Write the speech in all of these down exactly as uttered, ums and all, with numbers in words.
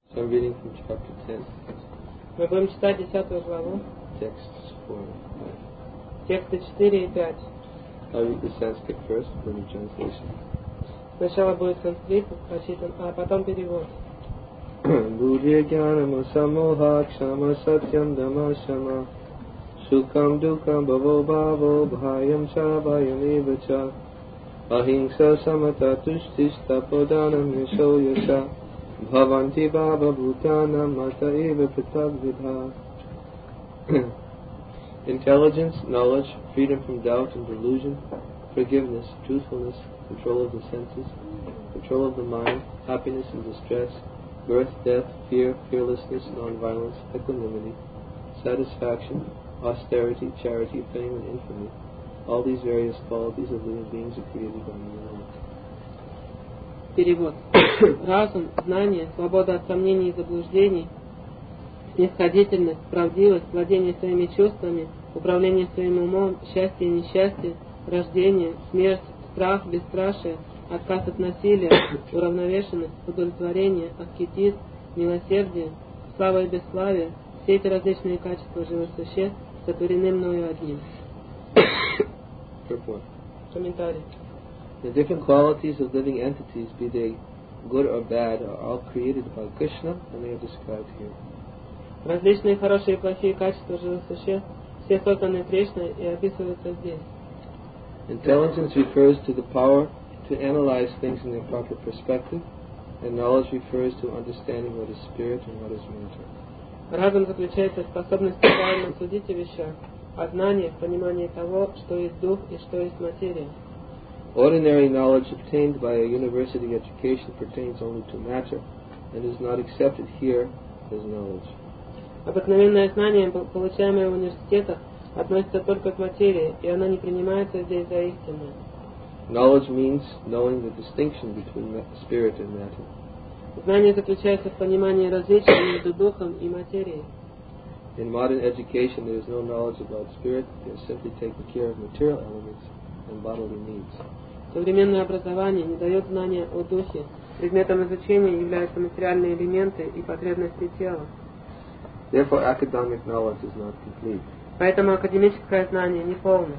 So I'm reading from chapter ten. Мы будем читать десятую главу, Texts four and five. тексты четыре и пять. I'll read the Sanskrit first, then the translation. Сначала будет санскрит прочитан, а потом перевод. Buddhya jnanam samoha kshama satyam dhamma shama Sukham dukkam bhavo bhavo bhayam cha bhayam eva cha Ahimsa samata tushtish tapodanam yasho yasha Bhavanti bhava bhutanam mata eva pratagvidha. Intelligence, knowledge, freedom from doubt and delusion, forgiveness, truthfulness, control of the senses, control of the mind, happiness and distress, birth, death, fear, fearlessness, non-violence, equanimity, satisfaction, austerity, charity, fame and infamy. All these various qualities of living beings are created by me alone. Перевод. Разум, знание, свобода от сомнений и заблуждений, снисходительность, правдивость, владение своими чувствами, управление своим умом, счастье и несчастье, рождение, смерть, страх, бесстрашие, отказ от насилия, уравновешенность, удовлетворение, аскетизм, милосердие, слава и бесславие, все эти различные качества живых существ сотворены мною одним. Комментарий. The different qualities of living entities, be they good or bad, are all created by Krishna, and they are described here. Различные хорошие и плохие качества живых существ, все созданы Кришной и описываются здесь. Intelligence refers to the power to analyze things in their proper perspective, and knowledge refers to understanding what is spirit and what is matter. Разум заключается в способности правильно судить о вещах, а знание в понимании того, что есть дух и что есть материя. Ordinary knowledge obtained by a university education pertains only to matter, and is not accepted here as knowledge. Обыкновенное знание, получаемое в университетах, относится только к материи, и оно не принимается здесь за истинное. Knowledge means knowing the distinction between spirit and matter. Знание заключается в понимании различия между духом и материей. In modern education, there is no knowledge about spirit. They are simply taking care of material elements and bodily needs. Современное образование не дает знания о духе. Предметом изучения являются материальные элементы и потребности тела. Therefore, academic knowledge is not complete. Поэтому академическое знание не полно.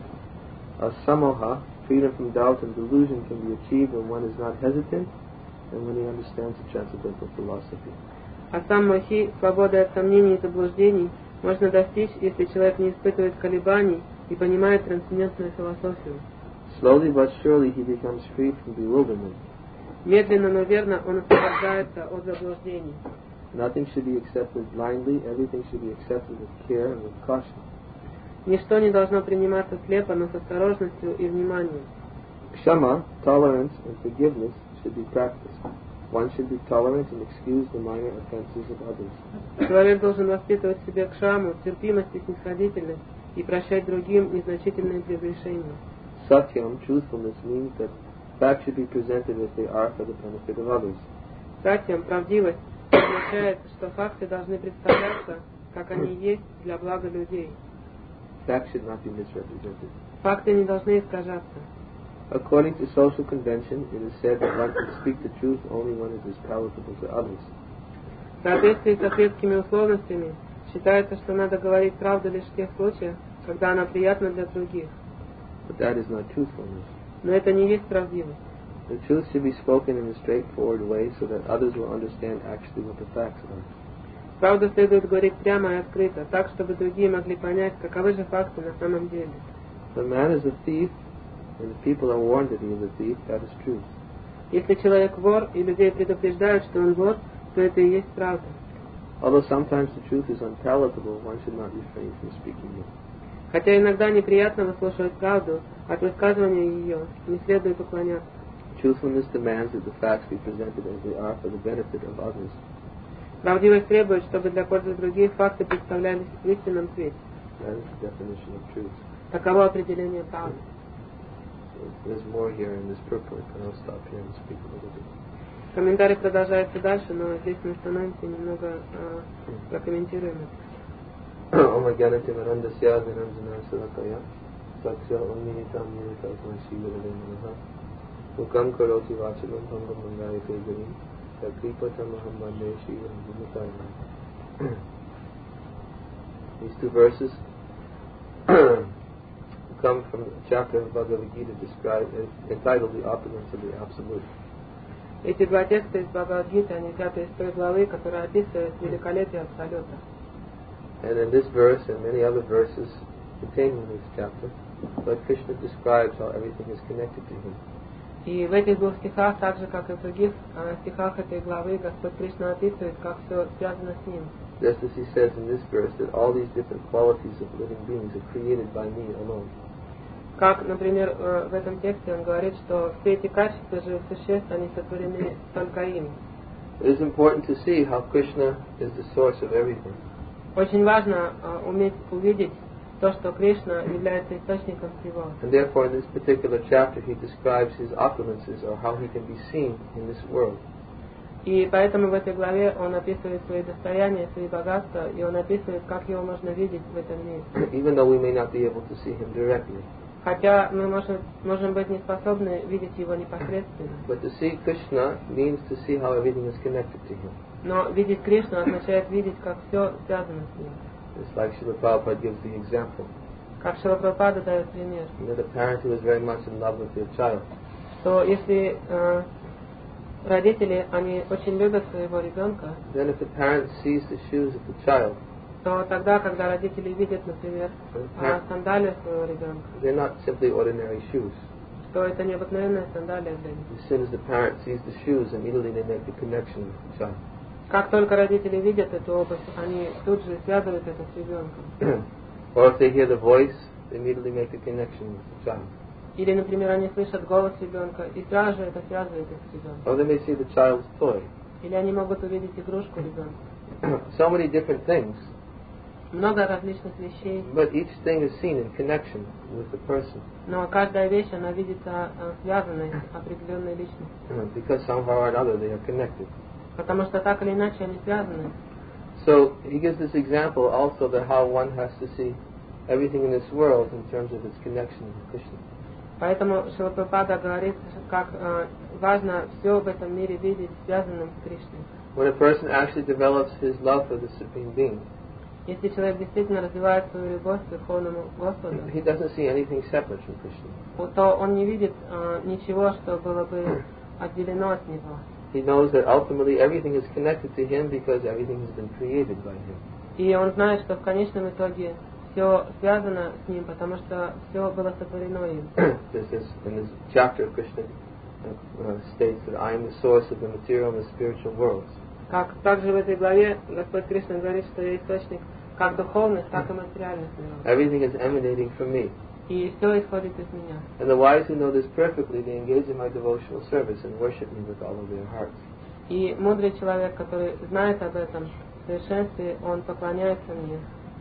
Asamoha, freedom from doubt and delusion, can be achieved when one is not hesitant and when he understands the transcendental philosophy. А сам мохи, свобода от сомнений и заблуждений, можно достичь, если человек не испытывает колебаний и понимает трансцендентную философию. Slowly but surely he becomes free from bewilderment. Медленно, но верно он освобождается от заблуждений. Nothing should be accepted blindly. Everything should be accepted with care and with caution. Ничто не должно приниматься слепо, но с осторожностью и вниманием. Kshama, tolerance and forgiveness should be practiced. One should be tolerant and excuse the minor offenses of others. Человек должен воспитывать в себе кшаму, терпимость и снисходительность, и прощать другим незначительные прегрешения. Satyam, truthfulness, means that facts should be presented as they are for the benefit of others. Сатьям, правдивость, означает, что факты должны представляться, как они есть, для блага людей. Facts should not be misrepresented. Факты не должны искажаться. According to social convention, it is said that one can speak the truth only when it is palatable to others. В соответствии со светскими условностями считается, что надо говорить правду лишь в тех случаях, когда она приятна для других. But that is not truthfulness. Но это не есть правдивость. The truth should be spoken in a straightforward way so that others will understand actually what the facts are. Правду следует говорить прямо и открыто, так, чтобы другие могли понять, каковы же факты на самом деле. The man is a thief, and the people are warned that he is a thief. That is truth. Если человек вор, и людей предупреждают, что он вор, то это и есть правда. Although sometimes the truth is unpalatable, one should not refrain from speaking it. Хотя иногда неприятно выслушивать правду, от высказывания ее не следует уклоняться. Truthfulness demands that the facts be presented as they are for the benefit of others. Правдивость требует, чтобы для пользы других факты представлялись в истинном свете. That is the definition of truth. Таково определение правды. There's more here in this purport, and I'll stop here and speak a little bit. Комментарий продолжается дальше, но здесь мы остановимся и немного э, прокомментируем это. Om Agyanati Marandasya Vinanjana Sarakaya Saksya Omninitam Ninitatma Shivarade Manaha Ukam Karoti Vachalam Bhangam Mangaya Tejarim These two verses come from the chapter of Bhagavad Gita described entitled The Opulence of the Absolute. Эти два текста из Бхагавад-гиты, они взяты из той главы, которая описывает великолепие Абсолюта. And in this verse and many other verses contained in this chapter, Lord Krishna describes how everything is connected to him. И в этих двух стихах, так же как и в других э, стихах этой главы, Господь Кришна описывает, как все связано с ним. Just as he says in this verse that all these different qualities of living beings are created by me alone. Как, например, э, в этом тексте он говорит, что все эти качества живых существ, они сотворены только им. It is important to see how Krishna is the source of everything. Очень важно э, уметь увидеть то, что Кришна является источником всего. And therefore in this particular chapter he describes his opulences or how he can be seen in this world. И поэтому в этой главе он описывает свои достояния, свои богатства, и он описывает, как его можно видеть в этом мире. Even though we may not be able to see him directly. Хотя мы можем, можем быть не способны видеть его непосредственно. But to see Krishna means to see how everything is connected to him. Но видеть Кришну означает видеть, как все связано с ним. It's like Srila Prabhupada gives the example. Как Шрила Прабхупада дает пример. You know, the parent who is very much in love with their child. То если э, родители, они очень любят своего ребенка, Then if the parent sees the shoes of the child, то тогда, когда родители видят, например, э, сандалии своего ребенка, they're not simply ordinary shoes. что это необыкновенная сандалия для них. As soon as the parent sees the shoes, immediately they make the connection with the child. Как только родители видят эту обувь, они тут же связывают это с ребенком. Or if they hear the voice, they immediately make the connection with the child. Или, например, они слышат голос ребенка, и сразу же это связывает их с ребенком. Or they may see the child's toy. Или они могут увидеть игрушку ребенка. So many different things, Много различных вещей, but each thing is seen in connection with the person. но каждая вещь, она видится э, связанной с определенной личностью. Because somehow or another they are connected. Потому что так или иначе они связаны. So he gives this example also that how one has to see everything in this world in terms of its connection with Krishna. Поэтому Шрила Прабхупада говорит, как э, важно все в этом мире видеть связанным с Кришной. When a person actually develops his love for the Supreme Being, Если человек действительно развивает свою любовь к Верховному Господу, he doesn't see anything separate from Krishna. то он не видит э, ничего, что было бы отделено от него. He knows that ultimately everything is connected to him because everything has been created by him. И он знает, что в конечном итоге все связано с ним, потому что все было сотворено им. This is, in this chapter, Krishna uh, states that I am the source of the material and the spiritual worlds. Как также в этой главе Господь Кришна говорит, что я источник как духовных, так и материальных миров. Everything is emanating from me. И все исходит из меня. And the wise who know this perfectly, they engage in my devotional service and worship me with all of their hearts. И мудрый человек, который знает об этом в совершенстве, он поклоняется мне.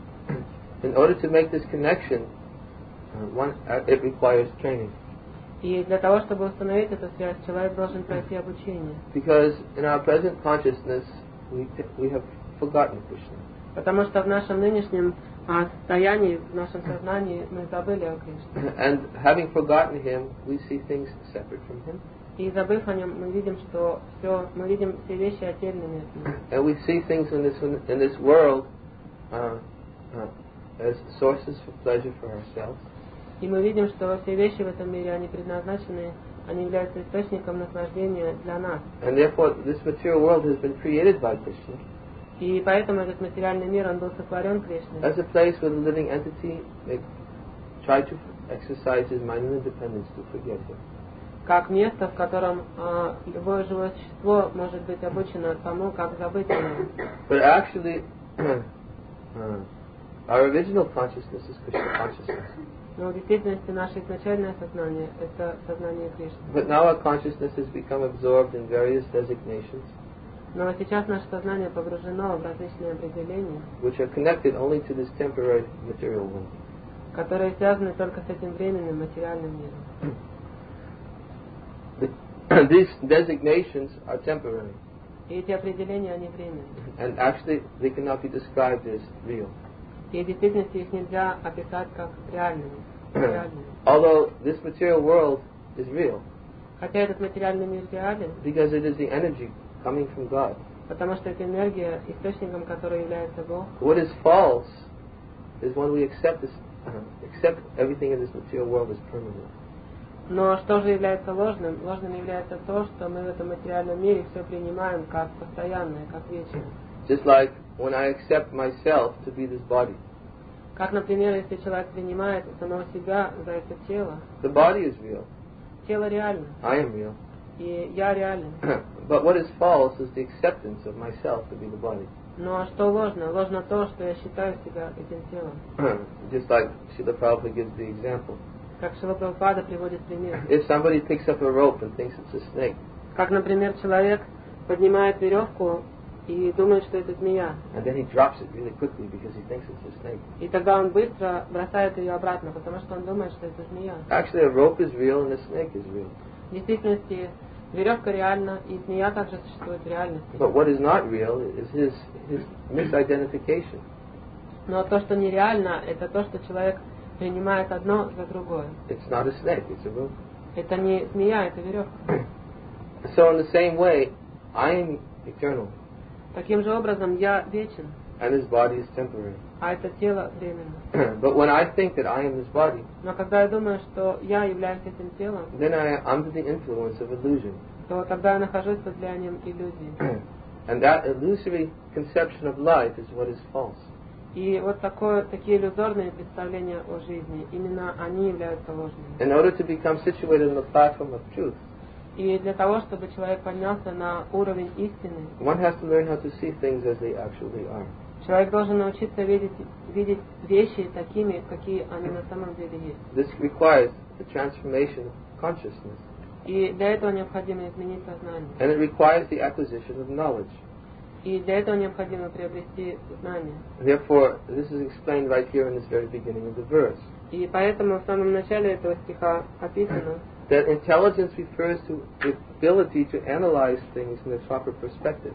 In order to make this connection, uh, one, uh, it requires training. И для того, чтобы установить эту связь, человек должен пройти обучение. Because in our present consciousness, we, t- we have forgotten Krishna. Потому что в нашем нынешнем а, состоянии, в нашем сознании мы забыли о Кришне. And having forgotten him, we see things separate from him. И забыв о нем, мы видим, что все, мы видим все вещи отдельными от него. And we see things in this in this world uh, uh, as sources for pleasure for ourselves. И мы видим, что все вещи в этом мире, они предназначены, они являются источником наслаждения для нас. And therefore, this material world has been created by Krishna. И поэтому этот материальный мир, он был сотворен Кришной. As a place where the living entity may try to exercise his mind and independence to forget him. Как место, в котором э, любое живое существо может быть обучено тому, как забыть о нем. But actually, uh, our original consciousness is Krishna consciousness. Но в действительности наше изначальное сознание – это сознание Кришны. But now our consciousness has become absorbed in various designations, Но сейчас наше сознание погружено в различные определения, which are connected only to this temporary material world. которые связаны только с этим временным материальным миром. These designations are temporary, И эти определения, они временные. and actually they cannot be described as real. И в действительности их нельзя описать как реальными. реальными. Although this material world is real, Хотя этот материальный мир реален, because it is the energy coming from God. Потому что эта энергия, источником которой является Бог. What is false is when we accept this, uh, accept everything in this material world as permanent. Но что же является ложным? Ложным является то, что мы в этом материальном мире все принимаем как постоянное, как вечное. Just like when I accept myself to be this body. Как, например, если человек принимает самого себя за это тело. The body is real. Тело реально. I am real. И я реален. But what is false is the acceptance of myself to be the body. Но что ложно? Ложно то, что я считаю себя этим телом. Just like Srila Prabhupada gives the example. Как Шрила Прабхупада приводит пример. If somebody picks up a rope and thinks it's a snake. Как, например, человек поднимает веревку и думает, что это змея. And then he drops it really quickly because he thinks it's a snake. И тогда он быстро бросает ее обратно, потому что он думает, что это змея. Actually, a rope is real and a snake is real. В действительности веревка реальна, и змея также существует в реальности. But what is not real is his his misidentification. Но то, что нереально, это то, что человек принимает одно за другое. It's not a snake, it's a rope. Это не змея, это веревка. So in the same way, I am eternal. Таким же образом, я вечен, And this body is temporary. а это тело временно. But when I think that I am this body, Но когда я думаю, что я являюсь этим телом, then I am under the influence of illusion. то тогда я нахожусь под влиянием иллюзии. And that illusory conception of life is what is false. И вот такое, такие иллюзорные представления о жизни, именно они являются ложными. In order to become situated on the platform of truth, И для того, чтобы человек поднялся на уровень истины, one has to learn how to see things as they actually are. человек должен научиться видеть, видеть вещи такими, какие они на самом деле есть. This requires the transformation of consciousness. И для этого необходимо изменить сознание. And it requires the acquisition of knowledge. И для этого необходимо приобрести знания. Therefore, this is explained right here in this very beginning of the verse. И поэтому в самом начале этого стиха описано, That intelligence refers to the ability to analyze things in a proper perspective.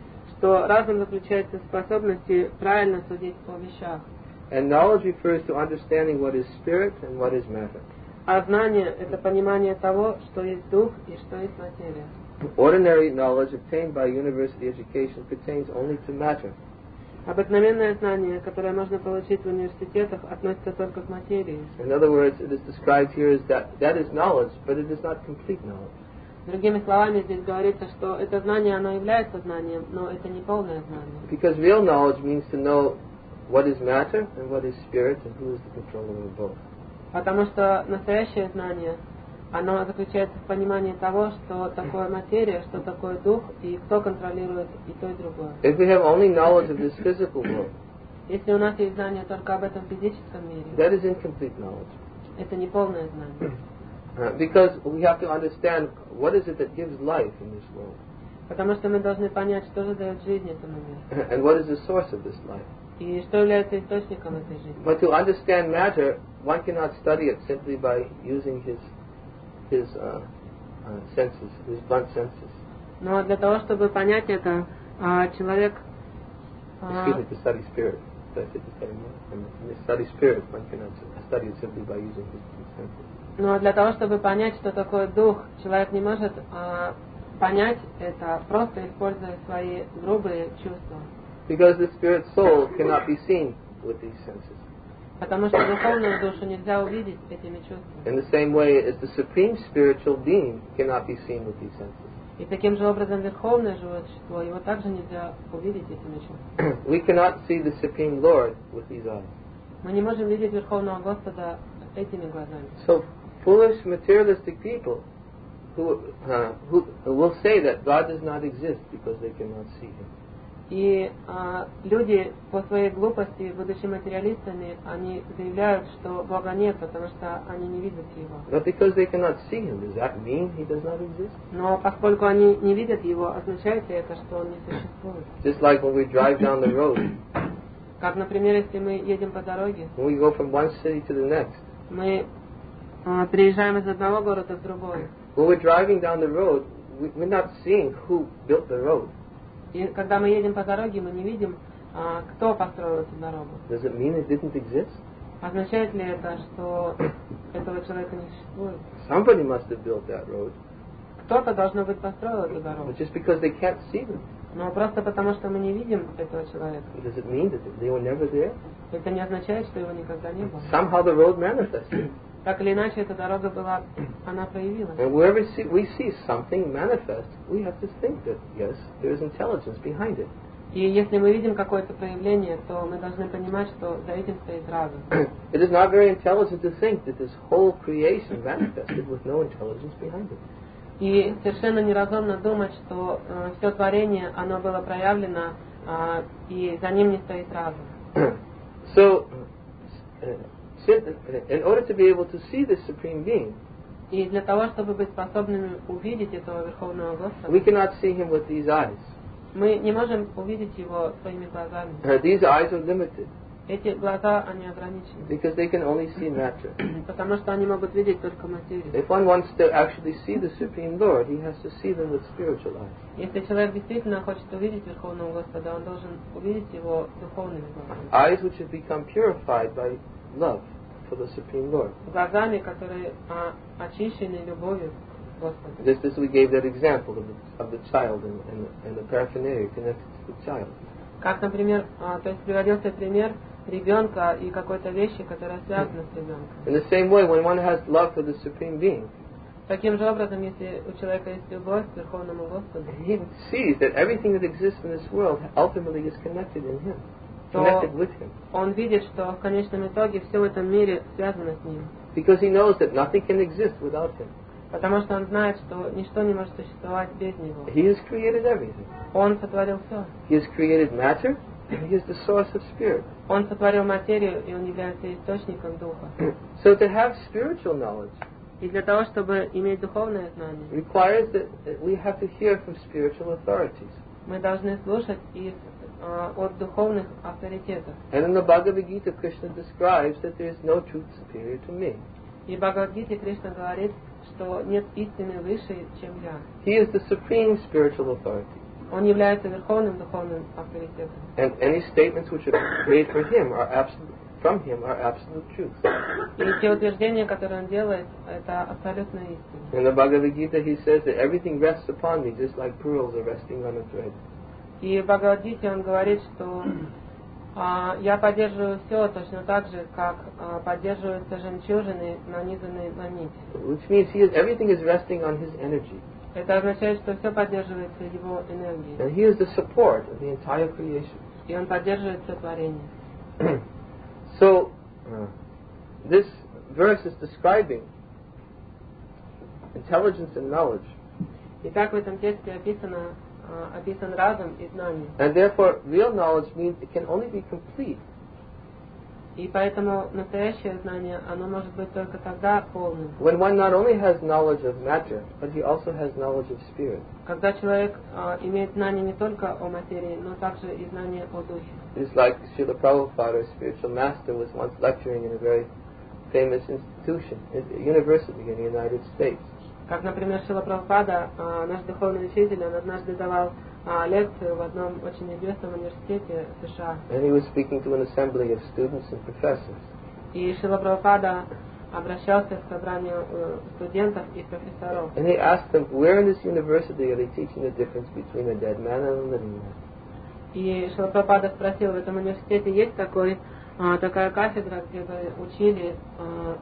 что разум заключается в способности правильно судить о вещах. And knowledge refers to understanding what is spirit and what is matter. А знание – это понимание того, что есть дух и что есть материя. Ordinary knowledge obtained by university education pertains only to matter. Обыкновенное знание, которое можно получить в университетах, относится только к материи. In other words, it is described here as that that is knowledge, but it is not complete knowledge. Другими словами, здесь говорится, что это знание, оно является знанием, но это не полное знание. Because real knowledge means to know what is matter and what is spirit and who is the controller of both. Потому что настоящее знание, оно заключается в понимании того, что такое материя, что такое дух и кто контролирует и то, и другое. If we have only knowledge of this physical world, Если у нас есть знание только об этом физическом мире, that is incomplete knowledge. это не полное знание. Uh, because we have to understand what is it that gives life in this world, Потому что мы должны понять, что же дает жизнь этому миру. and what is the source of this life. И что является источником этой жизни. But to understand matter, one cannot study it simply by using his his uh, uh, senses, his blunt senses. Но для того, чтобы понять это, а, человек... а, Excuse me, to study spirit. Did I say to study more? And to study spirit, one cannot study it simply by using his, his senses. Но для того, чтобы понять, что такое дух, человек не может а, понять это, просто используя свои грубые чувства. Because the spirit soul cannot be seen with these senses. Потому что духовную душу нельзя увидеть этими чувствами. In the same way as the supreme spiritual being cannot be seen with these senses. И таким же образом верховное живое существо, его также нельзя увидеть этими чувствами. We cannot see the supreme Lord with these eyes. Мы не можем видеть верховного Господа этими глазами. So foolish materialistic people who uh, who will say that God does not exist because they cannot see Him. И а, люди по своей глупости, будучи материалистами, они заявляют, что Бога нет, потому что они не видят Его. But because they cannot see Him, does that mean He does not exist? Но поскольку они не видят Его, означает ли это, что Он не существует? Just like when we drive down the road, Как, например, если мы едем по дороге, when we go from one city to the next, мы а, переезжаем из одного города в другой. when we're driving down the road, we, we're not seeing who built the road. И когда мы едем по дороге, мы не видим, а, кто построил эту дорогу. Does it mean it didn't exist? Означает ли это, что этого человека не существует? Somebody must have built that road. кто-то, должно быть, построил эту дорогу. But just because they can't see them, Но просто потому, что мы не видим этого человека, does it mean that they were never there? это не означает, что его никогда не было. Somehow the road manifested. Так или иначе, эта дорога была, она проявилась. And wherever see, we see something manifest, we have to think that, yes, there is intelligence behind it. И если мы видим какое-то проявление, то мы должны понимать, что за этим стоит разум. It is not very intelligent to think that this whole creation manifested with no intelligence behind it. И совершенно неразумно думать, что э, все творение, оно было проявлено, э, и за ним не стоит разум. So, uh, in order to be able to see the Supreme Being, И для того, чтобы быть способными увидеть этого Верховного Господа, we cannot see Him with these eyes. мы не можем увидеть его своими глазами. Uh, these eyes are limited Эти глаза, они ограничены, because they can only see matter. потому что они могут видеть только материю. If one wants to actually see the Supreme Lord, he has to see them with spiritual eyes. Если человек действительно хочет увидеть Верховного Господа, он должен увидеть его духовными глазами. Eyes which have become purified by love for the Supreme Lord. Глазами, которые а, очищены любовью к Господу. Just as we gave that example of the, of the child and, and, and the paraphernalia connected to the child. Как, например, а, то есть приводился пример ребенка и какой-то вещи, которая связана с ребенком. In the same way, when one has love for the Supreme Being, Таким же образом, если у человека есть любовь к Верховному Господу, he sees that everything that exists in this world ultimately is connected in Him, то connected with Him. он видит, что в конечном итоге все в этом мире связано с ним. Because he knows that nothing can exist without Him. Потому что он знает, что ничто не может существовать без него. He has created everything. Он сотворил все. He has created matter, and He is the source of spirit. Он сотворил материю, и он является источником духа. So to have spiritual knowledge И для того, чтобы иметь духовное знание, requires that that we have to hear from spiritual authorities. мы должны слушать из, э, от духовных авторитетов. And in the Bhagavad Gita, Krishna describes that there is no truth superior to me. И в Бхагавад-гите Кришна говорит, что нет истины выше, чем я. He is the supreme spiritual authority. Он является верховным духовным авторитетом. And any statements which are made for him are absolute, from him are absolute truth. И те утверждения, которые он делает, это абсолютная истина. In the Bhagavad Gita, he says that everything rests upon me just like pearls are resting on a thread. И в Бхагавад-гите он говорит, что а, я поддерживаю все точно так же, как а, поддерживаются жемчужины, нанизанные на нить. Which means he is, everything is resting on his energy. Это означает, что все поддерживается его энергией. And he is the support of the entire creation. И он поддерживает все творение. So, uh, this verse is describing intelligence and knowledge. Итак, в этом тексте описано, а, описан разум и знание. And therefore, real knowledge means it can only be complete И поэтому настоящее знание, оно может быть только тогда полным, when one not only has knowledge of matter, but he also has knowledge of spirit. когда человек а, имеет знание не только о материи, но также и знание о духе. It's like Srila Prabhupada, our spiritual master, was once lecturing in a very famous institution, a university in the United States. Как, например, Шрила Прабхупада, а, наш духовный учитель, он однажды давал а, лекцию в одном очень известном университете США. And he was speaking to an assembly of students and professors. И Шрила Прабхупада обращался к собранию э, студентов и профессоров. And he asked them, where in this university are they teaching the difference between a dead man and a living man? И Шрила Прабхупада спросил, в этом университете есть такой, а, такая кафедра, где бы учили а,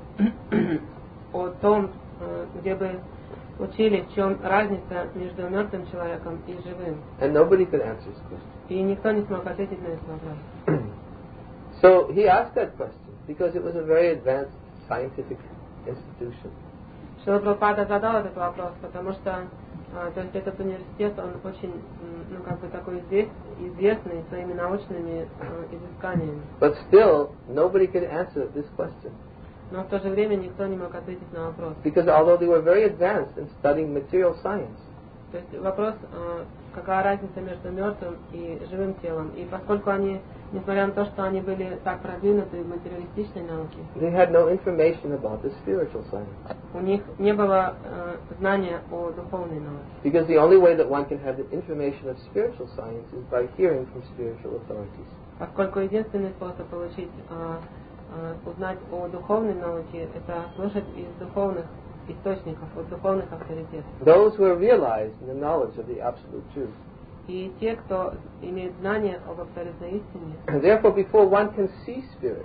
о том, а, где бы учили, в чем разница между мертвым человеком и живым. And nobody could answer his question. И никто не смог ответить на этот вопрос. So he asked that question because it was a very advanced scientific institution. Шрила Прабхупада задал этот вопрос, потому что а, то есть этот университет, он очень, м, ну, как бы такой извест, известный своими научными а, изысканиями. But still, nobody could answer this question. Но в то же время никто не мог ответить на вопрос. Because although they were very advanced in studying material science, То есть вопрос, а, какая разница между мертвым и живым телом. И поскольку они, несмотря на то, что они были так продвинуты в материалистичной науке, they had no information about the spiritual science. у них не было а, знания о духовной науке. Because the only way that one can have the information of spiritual science is by hearing from spiritual authorities. Поскольку единственный способ получить, а, а, узнать о духовной науке, это слушать из духовных источников, от духовных авторитетов. Those who are realized in the knowledge of the absolute truth. И те, кто имеет знание об абсолютной истине, And therefore, before one can see spirit,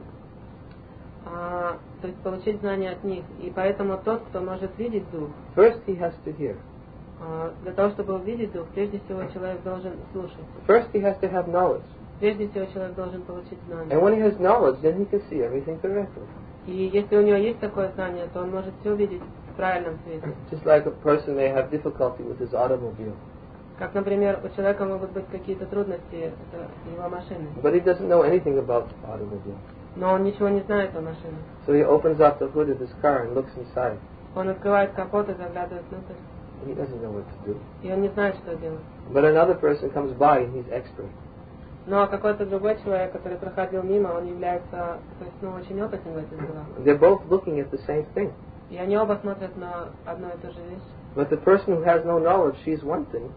а, то есть получить знание от них. И поэтому тот, кто может видеть дух, first he has to hear. а, для того, чтобы увидеть дух, прежде всего человек должен слушать. First he has to have knowledge. Прежде всего человек должен получить знание. And when he has knowledge, then he can see everything correctly. И если у него есть такое знание, то он может все видеть в правильном свете. Just like a person may have difficulty with his automobile. Как, например, у человека могут быть какие-то трудности, это его машины. But he doesn't know anything about automobile. Но он ничего не знает о машине. So he opens up the hood of his car and looks inside. Он открывает капот и заглядывает внутрь. He doesn't know what to do. И он не знает, что делать. But another person comes by and he's expert. Но какой-то другой человек, который проходил мимо, он является, то есть, ну, очень опытным в этих делах. They're both looking at the same thing. И они оба смотрят на одну и ту же вещь. But the person who has no knowledge sees one thing.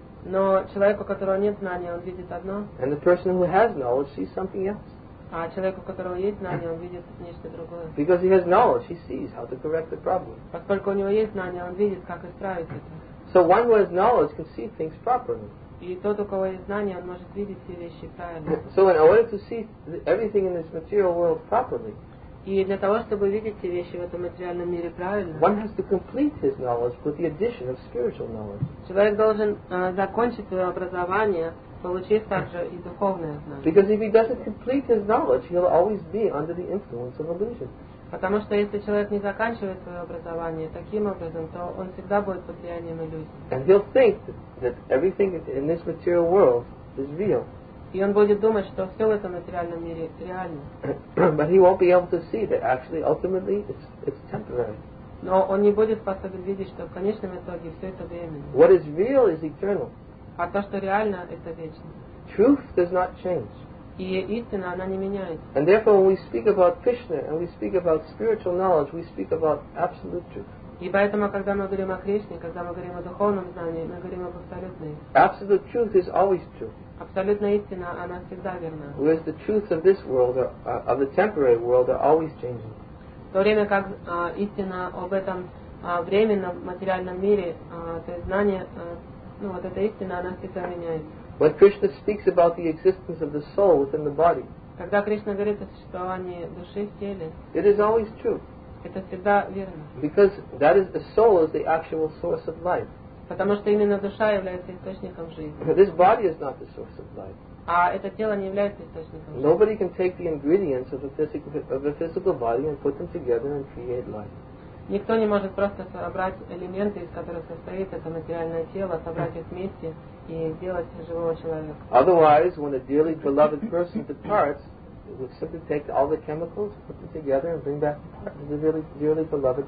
Но человеку, у которого нет знания, он видит одно. And the person who has knowledge sees something else. А человеку, у которого есть знание, он видит нечто другое. Because he has knowledge, he sees how to correct the problem. Поскольку у него есть знание, он видит, как исправить это. So one who has knowledge can see things properly. И тот, у кого есть знание, он может видеть все вещи правильно. So in order to see everything in this material world properly, И для того, чтобы видеть все вещи в этом материальном мире правильно, one has to complete his knowledge with the addition of spiritual knowledge. человек должен э, закончить свое образование, получив также и духовное знание. Because if he doesn't complete his knowledge, he'll always be under the influence of illusion. Потому что если человек не заканчивает свое образование таким образом, то он всегда будет под влиянием иллюзий. And he'll think that everything in this material world is real. И он будет думать, что все в этом материальном мире реально. But he won't be able to see that actually, ultimately, it's, it's temporary. Но он не будет способен видеть, что в конечном итоге все это временно. What is real is eternal. А то, что реально, это вечно. Truth does not change. И истина, она не меняется. And therefore, when we speak about Krishna and we speak about spiritual knowledge, we speak about absolute truth. И поэтому, когда мы говорим о Кришне, когда мы говорим о духовном знании, мы говорим об абсолютной. Absolute truth is always true. Абсолютная истина, она всегда верна. Whereas the truths of this world, are, uh, of the temporary world, are always changing. В то время как а, истина об этом а, временном материальном мире, а, то есть знание, а, ну вот эта истина, она всегда меняется. When Krishna speaks about the existence of the soul within the body, Когда Кришна говорит о существовании души в теле, it is always true. это всегда верно. Because that is, the soul is the actual source of life. Потому что именно душа является источником жизни. This body is not the source of life. А это тело не является источником жизни. Nobody can take the ingredients of a physical, of a physical body and put them together and create life. Никто не может просто собрать элементы, из которых состоит это материальное тело, собрать их вместе и сделать живого человека. Otherwise, when a dearly beloved person departs, it would simply take all the chemicals, put them together, and bring back the dearly, dearly beloved,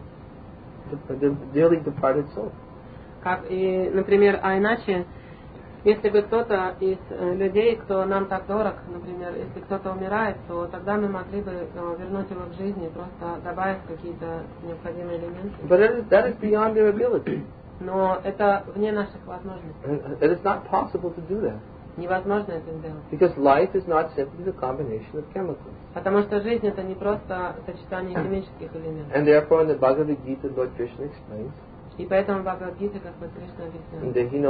the dearly departed soul. Как и, например, а иначе, если бы кто-то из э, людей, кто нам так дорог, например, если кто-то умирает, то тогда мы могли бы э, вернуть его к жизни, просто добавив какие-то необходимые элементы. But it is, that is beyond their ability. Но это вне наших возможностей. It is not possible to do that. Невозможно это сделать. Because life is not simply the combination of chemicals. Потому что жизнь это не просто сочетание химических элементов. And therefore in the Bhagavad Gita, Lord Krishna explains, И поэтому в Бхагавад-гите Господь Кришна объясняет,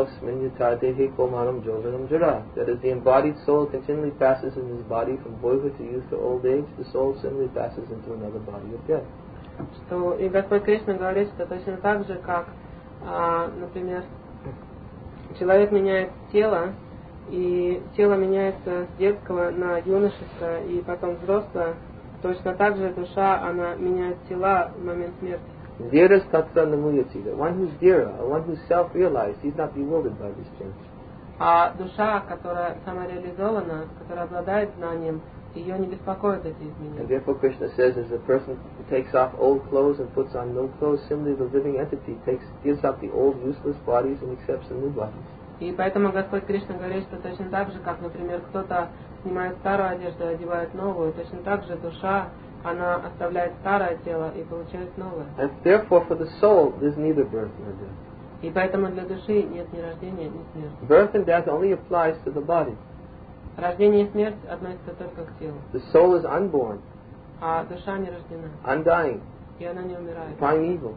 that as the embodied soul continually passes in his body from boyhood to youth to old age, the soul similarly passes into another body of death. что и Господь Кришна говорит, что точно так же, как, а, например, человек меняет тело, и тело меняется с детского на юношеское и потом взрослое, точно так же душа, она меняет тела в момент смерти. Dhira tatra namuyati, the one who's dhira, or one who's self-realized, he's not bewildered by this change. А душа, которая самореализована, которая обладает знанием, ее не беспокоят эти изменения. And therefore Krishna says, as a person takes off old clothes and puts on new clothes, similarly the living entity takes, gives up the old useless bodies and accepts the new bodies. И поэтому Господь Кришна говорит, что точно так же, как, например, кто-то снимает старую одежду и одевает новую, точно так же душа, она оставляет старое тело и получает новое. And therefore for the soul, there's neither birth nor death. И поэтому для души нет ни рождения, ни смерти. Birth and death only applies to the body. Рождение и смерть относятся только к телу. The soul is unborn, А душа не рождена. undying, И она не умирает. primeval.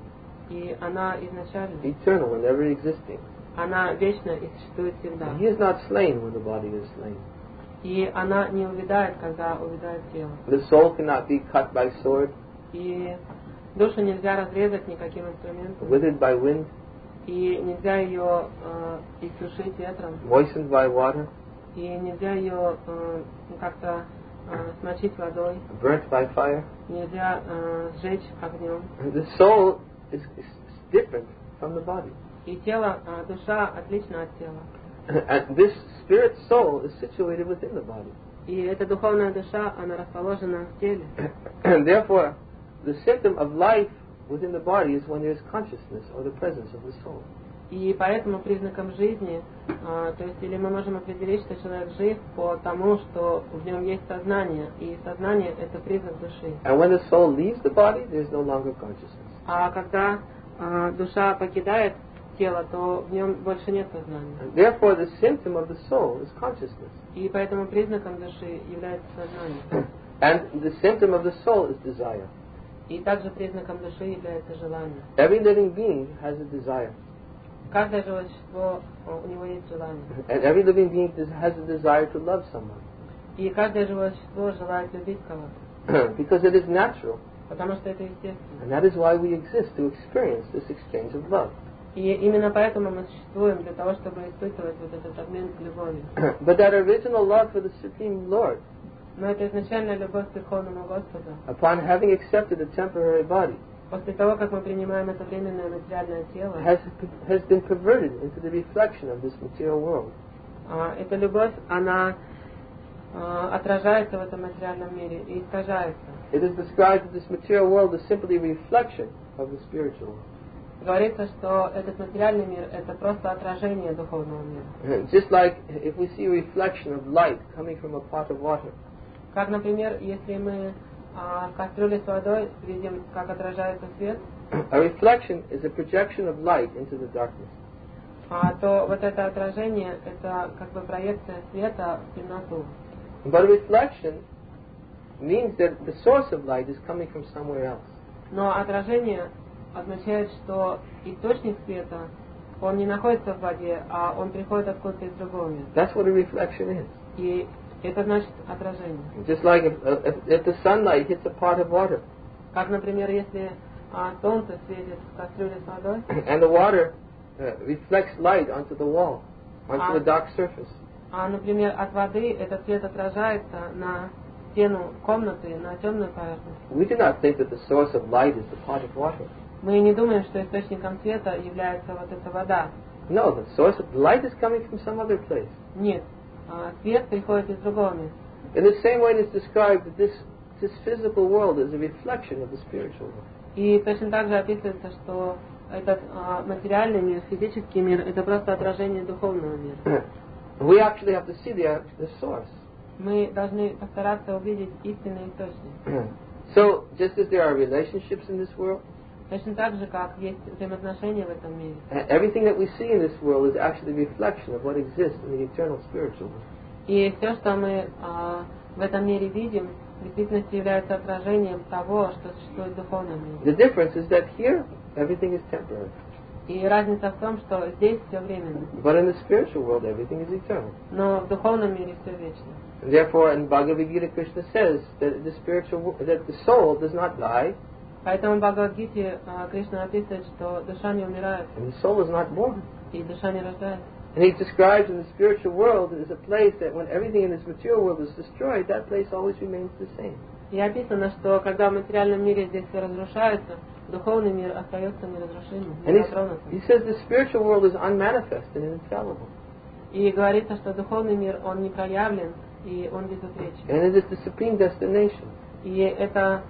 И она изначальна. eternal and ever existing. Она вечна и существует всегда. He is not slain when the body is slain. И она не увядает, когда увядает тело. The soul cannot be cut by sword, И душу нельзя разрезать никаким инструментом. withered by wind, И нельзя ее э, иссушить ветром. moistened by water, И нельзя ее э, как-то э, смочить водой. burnt by fire. Нельзя э, сжечь огнем. The soul is, is different from the body. И тело, э, душа отлична от тела. And this spirit soul is situated within the body. И эта духовная душа, она расположена в теле. And therefore, the symptom of life within the body is when there is consciousness or the presence of the soul. И поэтому признаком жизни, э, то есть или мы можем определить, что человек жив по тому, что в нем есть сознание, и сознание — это признак души. And when the soul leaves the body, there is no longer consciousness. А когда э, душа покидает тело, то в нем больше нет сознания. And therefore, the symptom of the soul is consciousness. И поэтому признаком души является сознание. And the symptom of the soul is desire. И также признаком души является желание. Every living being has a desire. Каждое живое существо, у него есть желание. And every living being has a desire to love someone. И каждое живое существо желает любить кого-то. Because it is natural. Потому что это естественно. And that is why we exist, to experience this exchange of love. И именно поэтому мы существуем, для того, чтобы испытывать вот этот обмен любовью. But that original love for the Supreme Lord, Но это изначальная любовь к Верховному Господу. upon having accepted a temporary body, После того, как мы принимаем это временное материальное тело, has, has been perverted into the reflection of this material world. а, эта любовь, она а, отражается в этом материальном мире и искажается. It is described that this material world is simply a reflection of the spiritual world. Говорится, что этот материальный мир — это просто отражение духовного мира. Just like if we see a reflection of light coming from a pot of water, Как, например, если мы а, в кастрюле с водой видим, как отражается свет, a reflection is a projection of light into the darkness. а, то вот это отражение — это как бы проекция света в темноту. But a reflection means that the source of light is coming from somewhere else. Но отражение означает, что источник света, он не находится в воде, а он приходит откуда-то из другого места. That's what a reflection is. И это значит отражение. Just like if, if, if the sunlight hits a pot of water, Как, например, если а, солнце светит в кастрюле с водой, and the water uh, reflects light onto the wall, onto the dark surface. а, например, от воды этот свет отражается на стену комнаты, на темную поверхность. We do not think that the source of light is the pot of water. Мы не думаем, что источником света является вот эта вода. No, the source of light is coming from some other place. Нет, а, свет приходит из другого места. In the same way it is described that this, this physical world is a reflection of the spiritual world. И точно так же описывается, что этот а, материальный мир, физический мир, это просто отражение духовного мира. We actually have to see the, the source. Мы должны постараться увидеть истинный источник. So, just as there are relationships in this world, Точно так же, как есть взаимоотношения в этом мире. everything that we see in this world is actually a reflection of what exists in the eternal spiritual world. И все, что мы а, в этом мире видим, в действительности является отражением того, что существует в духовном The мире. difference is that here, everything is temporary. И разница в том, что здесь все временно, But in the spiritual world, everything is eternal. но в духовном мире все вечно. And therefore, in Bhagavad Gita, Krishna says that the spiritual, wo- that the soul does not die, Поэтому в Бхагавад-гите а, Кришна описывает, что душа не умирает, and the soul is not born. и душа не рождается. And he describes in the spiritual world as a place that when everything in this material world is destroyed, that place always remains the same. И описано, что когда в материальном мире здесь все разрушается, духовный мир остается неразрушимым, And he, нетронутым. he says the spiritual world is unmanifest and infallible. И говорится, что духовный мир, он не проявлен, и он безупречен. And it is the supreme destination. И это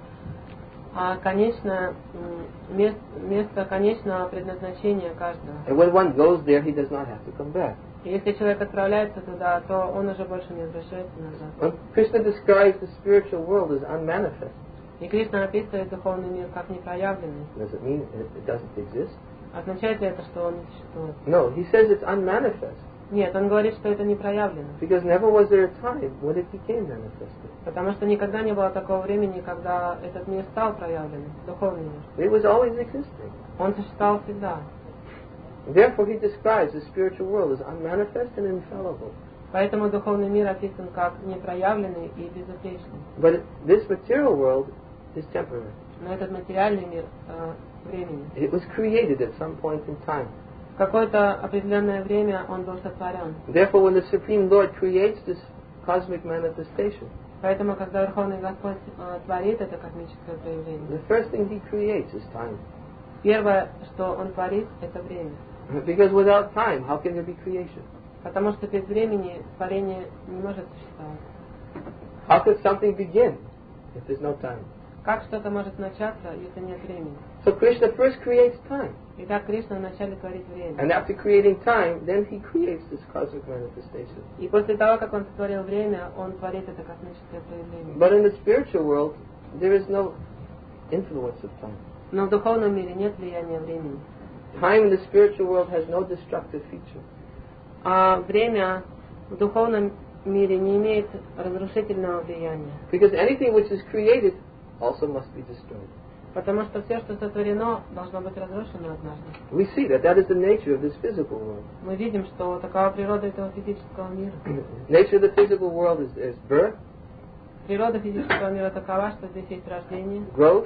а, конечное м, место, место конечного предназначения каждого. And when one goes there, he does not have to come back. И если человек отправляется туда, то он уже больше не возвращается назад. When Krishna describes the spiritual world as unmanifest, И Кришна описывает духовный мир как непроявленный. does it mean it, it doesn't exist? Означает ли это, что он не существует? No, he says it's unmanifest. Нет, он говорит, что это не проявлено. Because never was there a time when it became manifested. Потому что никогда не было такого времени, когда этот мир стал проявленным, духовный мир. It was always existing. Он существовал всегда. Therefore, he describes the spiritual world as unmanifest and infallible. Поэтому духовный мир описан как непроявленный и безупречный. But this material world is temporary. Но этот материальный мир э, времени. It was created at some point in time. В какое-то определенное время он был сотворен. Therefore, when the Supreme Lord creates this cosmic manifestation, Поэтому, когда Верховный Господь э, творит это космическое проявление, the first thing he creates is time. первое, что он творит, это время. Because without time, how can there be creation? Потому что без времени творение не может существовать. How could something begin if there's no time? Как что-то может начаться, если нет времени? So Krishna first creates time. Итак, Кришна вначале творит время. And after creating time, then he creates this cosmic manifestation. И после того, как он сотворил время, он творит это космическое проявление. But in the spiritual world, there is no influence of time. Но в духовном мире нет влияния времени. Time in the spiritual world has no destructive feature. А время в духовном мире не имеет разрушительного влияния. Because anything which is created also must be destroyed. Потому что все, что сотворено, должно быть разрушено однажды. We see that that is the nature of this physical world. Мы видим, что такова природа этого физического мира. Nature of the physical world is, is birth, Природа физического мира такова, что здесь есть рождение, growth,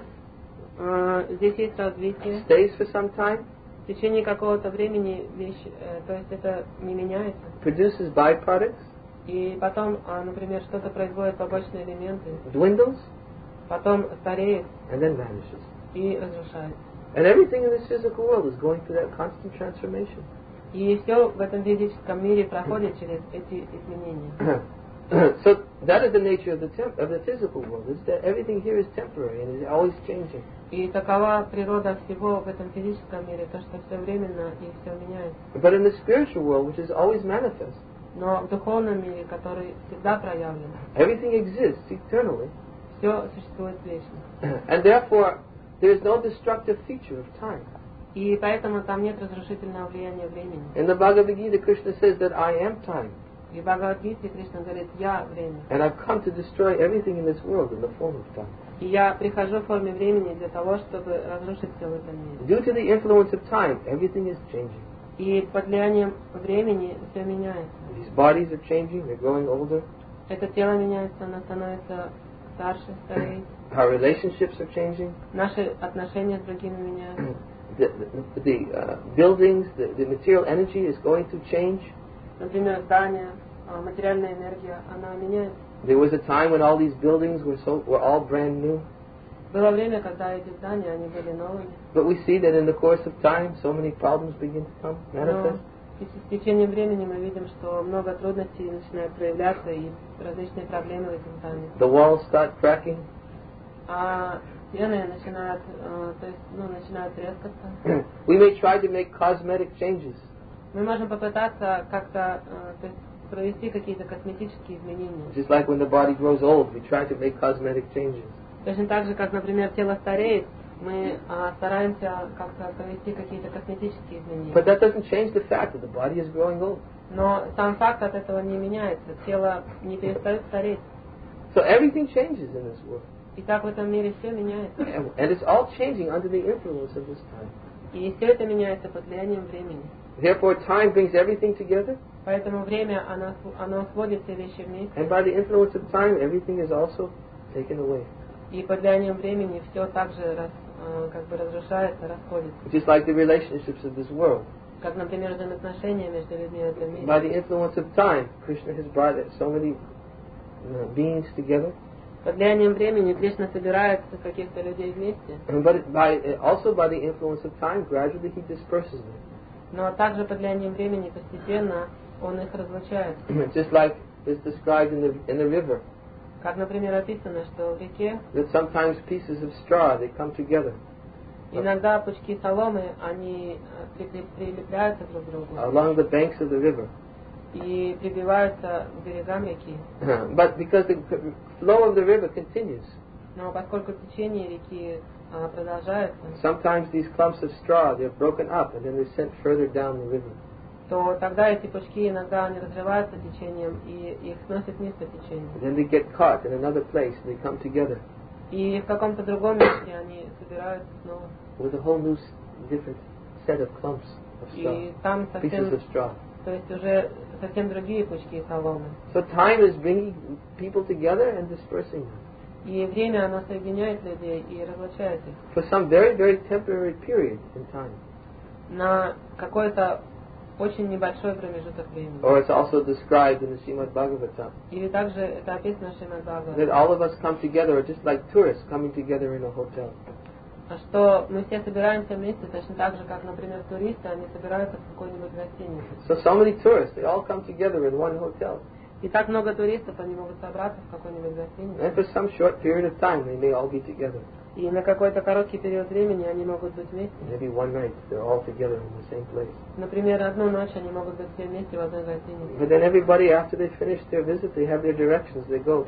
э, здесь есть развитие. stays for some time, В течение какого-то времени вещь, э, то есть это не меняется. produces byproducts, И потом, а, например, что-то производит побочные элементы, dwindles, потом стареет and then vanishes. и разрушается. And everything in this physical world is going through that constant transformation. И все в этом физическом мире проходит через эти изменения. So that is the nature of the temp- of the physical world. Is that everything here is temporary and is always changing. И такова природа всего в этом физическом мире, то, что все временно и все меняется. But in the spiritual world, which is always manifest, Но в духовном мире, который всегда проявлен, everything exists eternally, все существует вечно. and therefore there is no destructive feature of time. И поэтому там нет разрушительного влияния времени. In the Bhagavad Gita, Krishna says that I am time, И в Бхагавад-гите Кришна говорит: «Я время». and I've come to destroy everything in this world in the form of time. И я прихожу в форме времени для того, чтобы разрушить все в этом мире. Due to the influence of time, everything is changing. И под влиянием времени все меняется. These bodies are changing, they're growing older. Это тело меняется, оно становится старше, стареет. Our relationships are changing. Наши отношения с другими меняются. The, the, the uh, buildings, the, the material energy is going to change. Например, здание, а, материальная энергия, она меняется. There was a time when all these buildings were so were all brand new. Было время, когда эти здания, они были новыми. But we see that in the course of time, so many problems begin to come Но manifest. с течением времени мы видим, что много трудностей начинают проявляться и различные проблемы в этом здании. The walls start cracking. А стены начинают, э, то есть, ну, начинают трескаться. We may try to make cosmetic changes, Мы можем попытаться как-то, э, то есть, провести какие-то косметические изменения. just like when the body grows old, we try to make cosmetic changes. Точно так же, как, например, тело стареет, мы а, стараемся как-то провести какие-то косметические изменения. But that doesn't change the fact that the body is growing old. Но сам факт от этого не меняется. Тело не перестает стареть. So everything changes in this world. И так в этом мире все меняется. And, and it's all changing under the influence of this time. И все это меняется под влиянием времени. Therefore, time brings everything together, Поэтому время, оно, оно сводит все вещи вместе. and by the influence of time, everything is also taken away. И под влиянием времени все также раз, э, как бы разрушается, расходится. Just like the relationships of this world. Как, например, взаимоотношения между людьми в этом мире. By the influence of time, Krishna has brought so many uh, beings together. Под влиянием времени Кришна собирает каких-то людей вместе. But by, also by the influence of time, gradually he disperses them. Но также под влиянием времени постепенно он их разлучает. Just like is described in the in the river, Как, например, описано, что в реке that sometimes pieces of straw they come together иногда пучки соломы, они э, прикреп- прилепляются друг к другу along the banks of the river. и прибиваются к берегам реки. But because the flow of the river continues, Но поскольку течение реки а, продолжается, sometimes these clumps of straw they're broken up and then they're sent further down the river. то тогда эти пучки иногда они разрываются течением и их сносит вниз по течению. And then they get caught in another place and they come together. И в каком-то другом месте они собираются снова. With a whole new, different set of clumps of straw, И там pieces совсем, of straw. то есть уже совсем другие пучки соломы. So time is bringing people together and dispersing them. И время оно соединяет людей и разлучает их. For some very, very temporary period in time. На какой-то очень небольшой промежуток времени. Or it's also described in the Srimad Bhagavatam. Или также это описано в Шримад That Бхагаватам. all of us come together are just like tourists coming together in a hotel. Что мы все собираемся вместе, точно так же, как, например, туристы, они собираются в какой-нибудь гостинице. So, so many tourists, they all come together in one hotel. И так много туристов, они могут собраться в какой-нибудь гостинице. And for some short period of time, they may all be together. И на какой-то короткий период времени они могут быть вместе. Maybe one night, they're all together in the same place. Например, одну ночь они могут быть все вместе в одной гостинице. But then everybody, after they finish their visit, they have their directions, they go.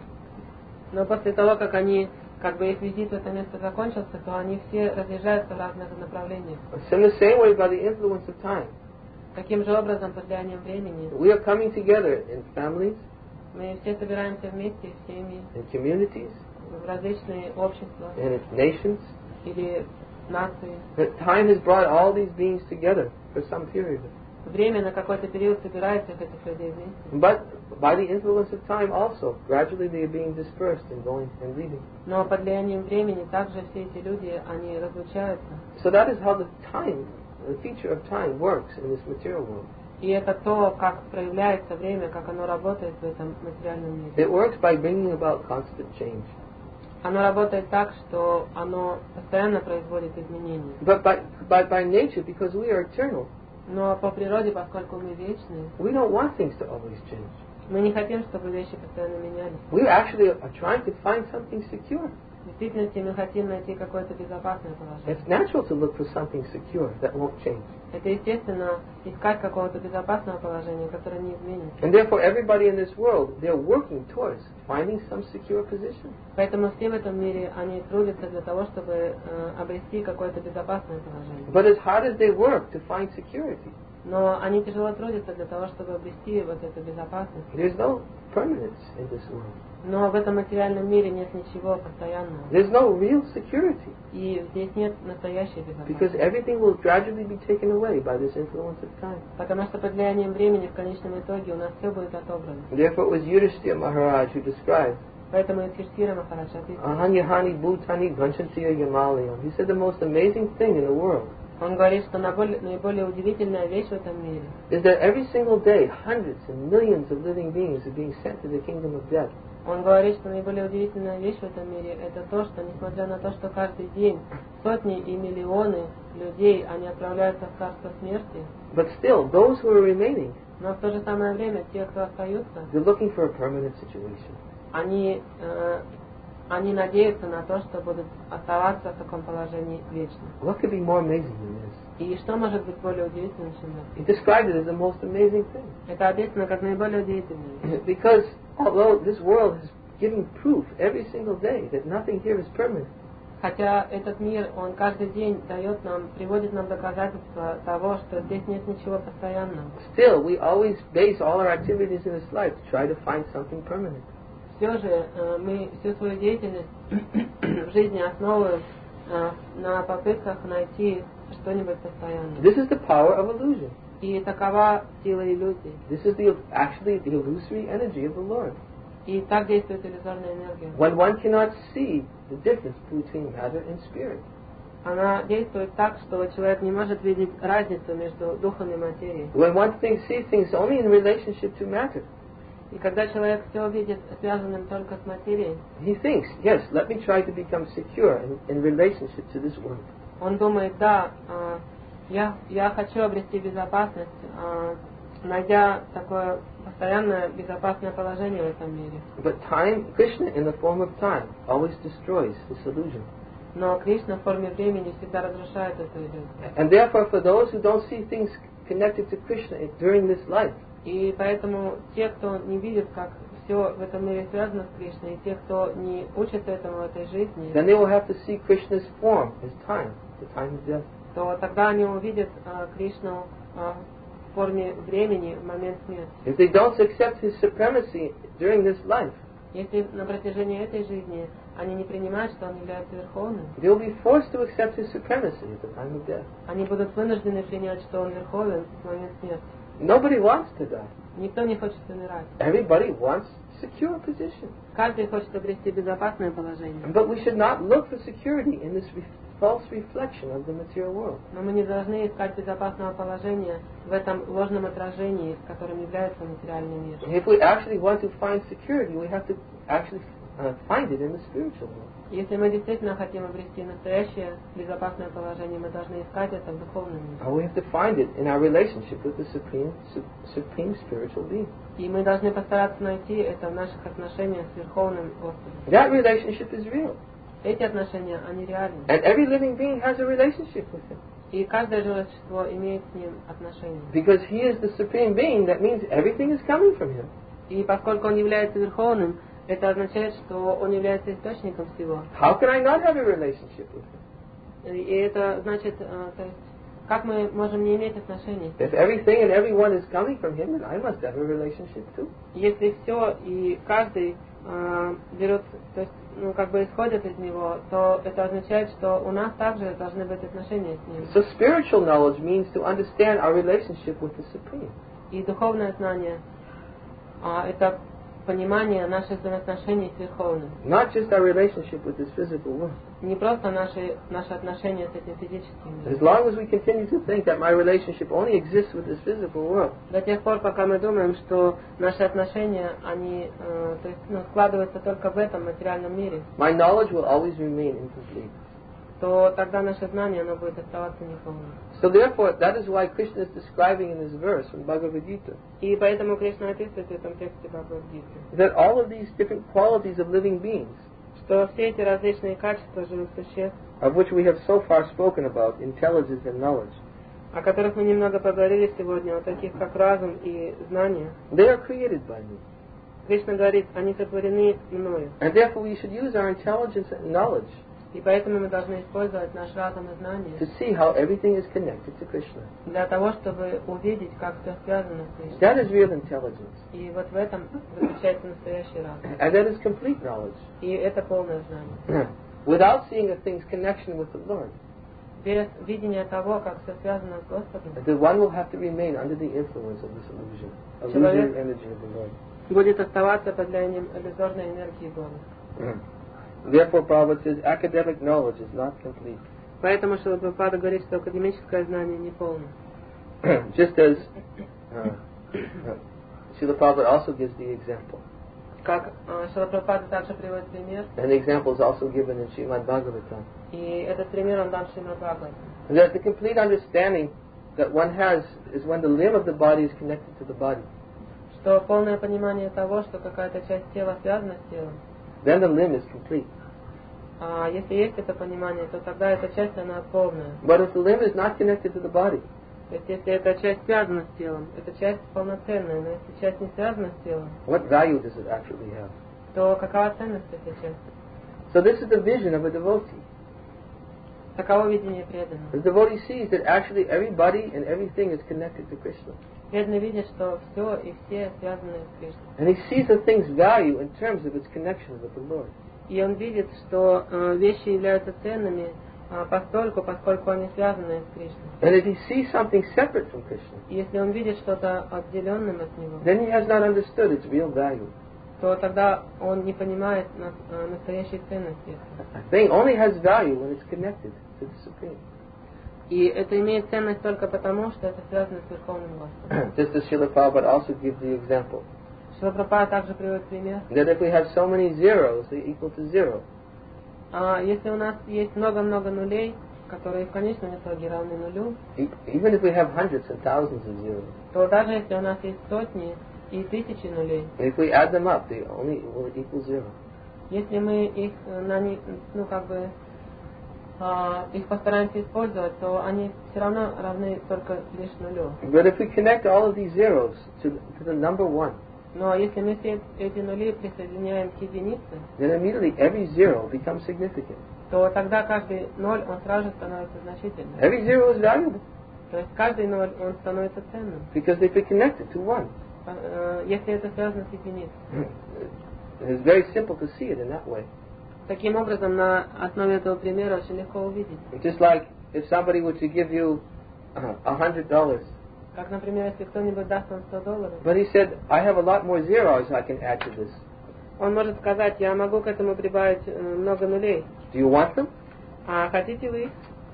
Но после того, как они, как бы их визит в это место закончился, то они все разъезжаются в разных направлениях. It's in the same way by the influence of time. Таким же образом, под влиянием времени, We are coming together in families, мы все собираемся вместе в семьи, in communities, в различные общества and in nations. или нации. That time has brought all these beings together for some period. Время на какой-то период собирает всех этих людей вместе. But by the influence of time also, gradually they are being dispersed and going and leaving. Но под влиянием времени также все эти люди, они разлучаются. So that is how the time, the feature of time works in this material world. И это то, как проявляется время, как оно работает в этом материальном мире. It works by bringing about constant change. Оно работает так, что оно постоянно производит изменения. But by, by, by nature, because we are eternal, Но по природе, поскольку мы вечны, we don't want things to always change. мы не хотим, чтобы вещи постоянно менялись. We actually are trying to find something secure. В действительности мы хотим найти какое-то безопасное положение. It's natural to look for something secure that won't change. Это естественно искать какого-то безопасного положения, которое не изменится. And therefore everybody in this world, they're working towards finding some secure position. Поэтому все в этом мире, они трудятся для того, чтобы э, обрести какое-то безопасное положение. But as hard as they work to find security, Но они тяжело трудятся для того, чтобы обрести вот эту безопасность. there's no permanence in this world. Но в этом материальном мире нет ничего постоянного. There's no real security И здесь нет настоящей because безопасности. everything will gradually be taken away by this influence of time. Потому что под влиянием времени в конечном итоге у нас все будет отобрано. Therefore it was Yudhishthira Maharaj who described Поэтому Юдхиштхира Махарадж описывает. Ahanyahani Bhutani Ganchantiya Yamalayam. He said the most amazing thing in the world Он говорит, что наиболее, наиболее удивительная вещь в этом мире, is that every single day hundreds and millions of living beings are being sent to the kingdom of death. он говорит, что наиболее удивительная вещь в этом мире это то, что несмотря на то, что каждый день сотни и миллионы людей, они отправляются в царство смерти, But still, those who are remaining, но в то же самое время те, кто остаются, they're looking for a permanent situation. они, э, они надеются на то, что будут оставаться в таком положении вечно. What could be more amazing than this? И что может быть более удивительным, чем это? He described it as the most amazing thing. Это описано как наиболее удивительное. Because although this world is giving proof every single day that nothing here is permanent, Хотя этот мир, он каждый день дает нам, приводит нам доказательства того, что здесь нет ничего постоянного. still we always base all our activities in this life to try to find something permanent. Все же э, мы всю свою деятельность в жизни основываем э, на попытках найти что-нибудь постоянное. This is the power of illusion. И такова сила иллюзий. This is the actually the illusory energy of the Lord. И так действует иллюзорная энергия. When one cannot see the difference between matter and spirit. Она действует так, что человек не может видеть разницу между духом и материей. When one thinks, sees things only in relationship to matter, И когда человек все видит связанным только с материей, he thinks, yes, let me try to become secure in, in relationship to this world. он думает, да, э, я, я хочу обрести безопасность, э, найдя такое постоянное безопасное положение в этом мире. But time, Krishna in the form of time, always destroys this illusion. Но Кришна в форме времени всегда разрушает эту иллюзию. And therefore, for those who don't see things connected to Krishna during this life, И поэтому те, кто не видит, как все в этом мире связано с Кришной, и те, кто не учится этому в этой жизни, then they will have to see Krishna's form as time, the time of death. то тогда они увидят э, Кришну э, форме времени в момент смерти. If they don't accept His supremacy during this life, Если на протяжении этой жизни они не принимают, что Он является Верховным, they'll be forced to accept His supremacy at the time of death. они будут вынуждены принять, что Он Верховен в момент смерти. Nobody wants to die. Никто не хочет умирать. Everybody wants secure position. Каждый хочет обрести безопасное положение. But we should not look for security in this re- false reflection of the material world. Но мы не должны искать безопасного положения в этом ложном отражении, которым является материальный мир. If we actually want to find security, we have to actually uh, find it in the spiritual world. Если мы действительно хотим обрести настоящее безопасное положение, мы должны искать это в духовном мире. Or we have to find it in our relationship with the supreme, su- supreme spiritual being. И мы должны постараться найти это в наших отношениях с Верховным Господом. That relationship is real. Эти отношения, они реальны. And every living being has a relationship with Him. И каждое живое существо имеет с Ним отношения. Because He is the supreme being, that means everything is coming from Him. И поскольку Он является Верховным, это означает, что Он является источником всего. How can I not have a relationship with Him? И это значит, э, то есть, как мы можем не иметь отношений? If everything and everyone is coming from Him, then I must have a relationship too. Если все и каждый э, берет, то есть, ну, как бы исходит из него, то это означает, что у нас также должны быть отношения с Ним. So spiritual knowledge means to understand our relationship with the Supreme. И духовное знание э, это понимание наших взаимоотношений с Верховным. Not just our relationship with this physical world. Не просто наши, наши отношения с этим физическим As миром. long as we continue to think that my relationship only exists with this physical world, До тех пор, пока мы думаем, что наши отношения, они э, то есть, ну, складываются только в этом материальном мире, my knowledge will always remain incomplete. то тогда наше знание, оно будет оставаться неполным. So therefore, that is why Krishna is describing in this verse from Bhagavad Gita И поэтому Кришна описывает в этом тексте Бхагавад-гиты, that all of these different qualities of living beings, что все эти различные качества живых существ, of which we have so far spoken about, intelligence and knowledge, о которых мы немного поговорили сегодня, о таких как разум и знание, they are created by me. Кришна говорит, они сотворены мною. And therefore we should use our intelligence and knowledge И поэтому мы должны использовать наш разум и знание to see how everything is connected to Krishna. для того, чтобы увидеть, как все связано с Кришной. That is real intelligence. И вот в этом заключается настоящий разум. And that is complete knowledge. И это полное знание. Without seeing a thing's connection with the Lord, Без видения того, как все связано с Господом, the one will have to remain under the influence of this illusion, Человек- illusory energy of the Lord. будет оставаться под влиянием иллюзорной энергии Бога. Therefore, Prabhupada says academic knowledge is not complete. Поэтому Шрила Прабхупада говорит, что академическое знание не полное. Just as uh, uh, Srila Prabhupada also gives the example, Как э, Шрила Прабхупада также приводит пример, and the example is also given in Srimad Bhagavatam, и этот пример он дан в Шримад Бхагаватам. that the complete understanding that one has is when the limb of the body is connected to the body. Что полное понимание того, что какая-то часть тела связана с телом, Then the limb is complete. а если есть это понимание, то тогда эта часть, она полная. But if the limb is not connected to the body, То есть если эта часть связана с телом, эта часть полноценная, но если часть не связана с телом, what value does it actually have? то какова ценность этой части? So this is the vision of a devotee. Таково видение преданного. The devotee sees that actually everybody and everything is connected to Krishna. Преданный видит, что все и все связаны с Кришной. And he sees a thing's value in terms of its connection with the Lord. И он видит, что э, вещи являются ценными э, постольку, поскольку они связаны с Кришной. And if he sees something separate from Krishna, И если он видит что-то отделенным от него, then he has not understood its real value. то тогда он не понимает на- э, настоящей ценности. A thing only has value when it's connected to the Supreme. И это имеет ценность только потому, что это связано с Верховным Господом. Just as Srila Prabhupada also gives the example, Шрила Прабхупада также приводит пример. that if we have so many zeros, they equal to zero. А если у нас есть много-много нулей, которые в конечном итоге равны нулю, E- Even if we have hundreds and thousands of zeros, то даже если у нас есть сотни и тысячи нулей, if we add them up, they only will equal zero. если мы их э, на них, ну как бы а, их постараемся использовать, то они все равно равны только лишь нулю. But if we connect all of these zeros to, to the number one, Но если мы все эти нули присоединяем к единице, then immediately every zero becomes significant. то тогда каждый ноль, он сразу же становится значительным. Every zero is valuable. То есть каждый ноль, он становится ценным. Because they be connected to one. Если это связано с единицей. It's very simple to see it in that way. Таким образом, на основе этого примера очень легко увидеть. Just like if somebody were to give you a hundred dollars. Как, например, если кто-нибудь даст вам сто долларов. But he said, I have a lot more zeros I can add to this. Он может сказать, я могу к этому прибавить много нулей. Do you want them? А хотите вы их?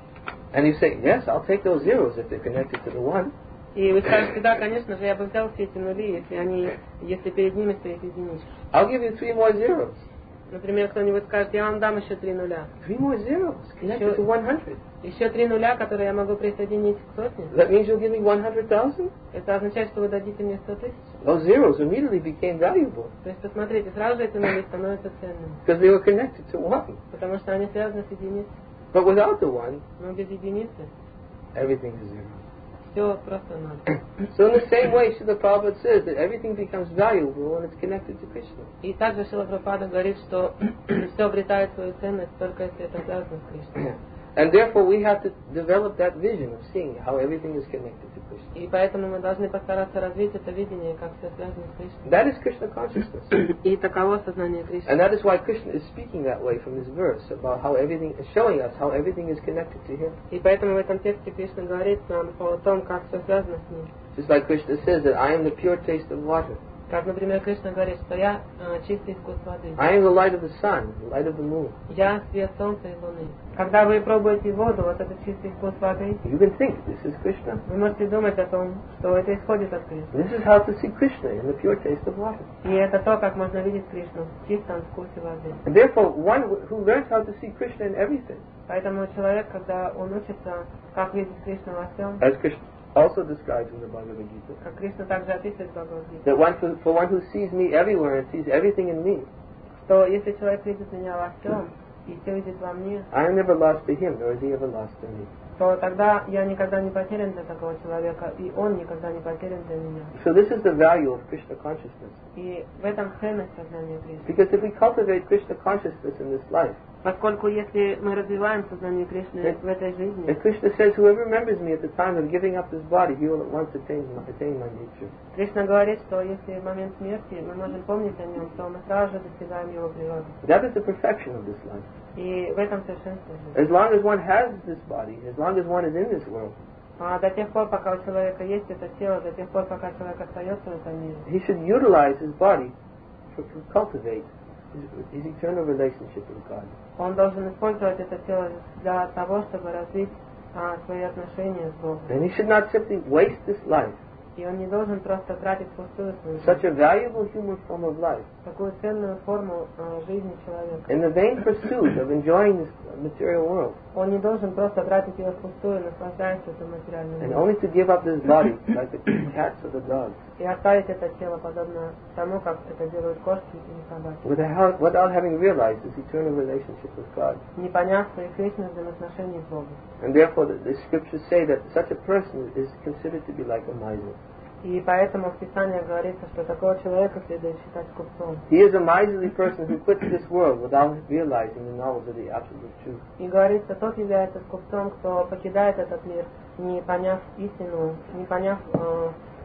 And you say, yes, I'll take those zeros if they're connected to the one. И вы скажете, да, конечно же, я бы взял все эти нули, если они, если перед ними стоит единичка. I'll give you three more zeros. Например, кто-нибудь скажет, я вам дам еще три нуля. Three more zeros connected to one hundred. Еще три нуля, которые я могу присоединить к сотне. That means you'll give me one hundred thousand? Это означает, что вы дадите мне сто тысяч. Those zeros immediately became valuable. То есть, посмотрите, сразу же эти нули становятся ценными. Because they were connected to one. Потому что они связаны с единицей. But without the one, но без единицы, everything is zero. Все просто ноль. So in the same way, Srila Prabhupada says that everything becomes valuable when it's connected to Krishna. И также Шрила Прабхупада говорит, что все обретает свою ценность только если это связано с Кришной. And therefore we have to develop that vision of seeing how everything is connected to Krishna. И поэтому мы должны постараться развить это видение, как все связано с Кришной. That is Krishna consciousness. И таково сознание Кришны. And that is why Krishna is speaking that way from this verse about how everything is showing us how everything is connected to Him. И поэтому в этом тексте Кришна говорит нам о том, как все связано с Ним. Just like Krishna says that I am the pure taste of water. Как, например, Кришна говорит, что я э, чистый вкус воды. I am the light of the sun, the light of the moon. Я свет солнца и луны. Когда вы пробуете воду, вот этот чистый вкус воды, You can think this is Krishna. вы можете думать о том, что это исходит от Кришны. This is how to see Krishna in the pure taste of water. И это то, как можно видеть Кришну в чистом вкусе воды. And therefore, one who learns how to see Krishna in everything, Поэтому человек, когда он учится, как видеть Кришну во всем, as Krishna also describes in the Bhagavad Gita, как Кришна также описывает в Бхагавад-гите, that one for, for one who sees me everywhere and sees everything in me, что если человек видит меня во всем и все видит во мне, I am never lost to him, nor is he ever lost to me. то тогда я никогда не потерян для такого человека, и он никогда не потерян для меня. So this is the value of Krishna consciousness. И в этом ценность сознания Кришны. Because if we cultivate Krishna consciousness in this life, Поскольку если мы развиваем сознание Кришны в этой жизни, and Krishna says, whoever remembers me at the time of giving up his body, he will at once attain my, attain my nature. Кришна говорит, что если в момент смерти мы можем помнить о нем, то мы сразу же достигаем его природы. That is the perfection of this life. И в этом совершенство жизни. As long as one has this body, as long as one is in this world, А до тех пор, пока у человека есть это тело, до тех пор, пока человек остается в этом мире, he should utilize his body for, to cultivate his, his eternal relationship with God. он должен использовать это тело для того, чтобы развить а, свои отношения с Богом. And he should not simply waste this life, И он не должен просто тратить пустую свою such жизнь, a valuable human form of life, такую ценную форму а, жизни человека. in the vain pursuit of enjoying this material world, Он не должен просто тратить ее впустую, наслаждаясь этим материальным and миром. only to give up this body like the cats or the dogs, И оставить это тело подобно тому, как это делают кошки или собаки. without, without having realized this eternal relationship with God. Не поняв своих вечных взаимоотношений с Богом. And therefore the, the scriptures say that such a person is considered to be like a miser. И поэтому в Писании говорится, что такого человека следует считать скупцом. He is a miserly person who quits this world without realizing the knowledge of the absolute truth. И говорится, тот является скупцом, кто покидает этот мир, не поняв истину, не поняв, э,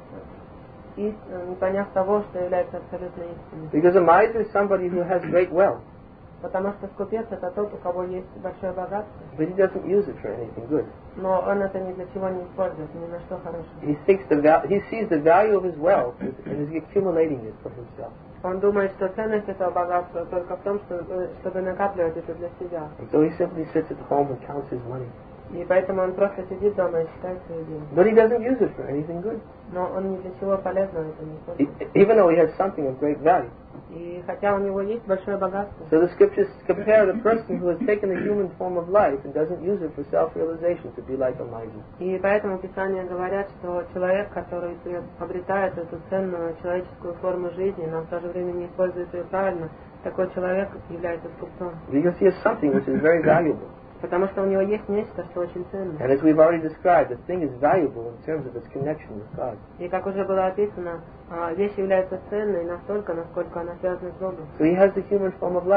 ист, не поняв того, что является абсолютной истиной. Because a miser is somebody who has great wealth, Потому что скупец это тот, у кого есть большое богатство, but he doesn't use it for anything good. но он это ни для чего не использует, ни на что хорошего. He thinks the val- he sees the value of his wealth and is accumulating it for himself. Он думает, что ценность этого богатства только в том, что, чтобы накапливать это для себя. And so he simply sits at home and counts his money. И поэтому он просто сидит дома и считает свои деньги. But he doesn't use it for anything good. Но он ни для чего полезного это не E- использует. even though he has something of great value. И хотя у него есть большое богатство, So the scriptures compare the person who has taken the human form of life and doesn't use it for self-realization to be like a miser. и поэтому Писания говорят, что человек, который обретает эту ценную человеческую форму жизни, но в то же время не использует ее правильно, такой человек является скупцом. Because he has something which is very valuable. Потому что у него есть нечто, что очень ценно. And as we've already described, the thing is valuable in terms of its connection with God. И как уже было описано, а, вещь является ценной настолько, насколько она связана с Богом. So he has the human form of life.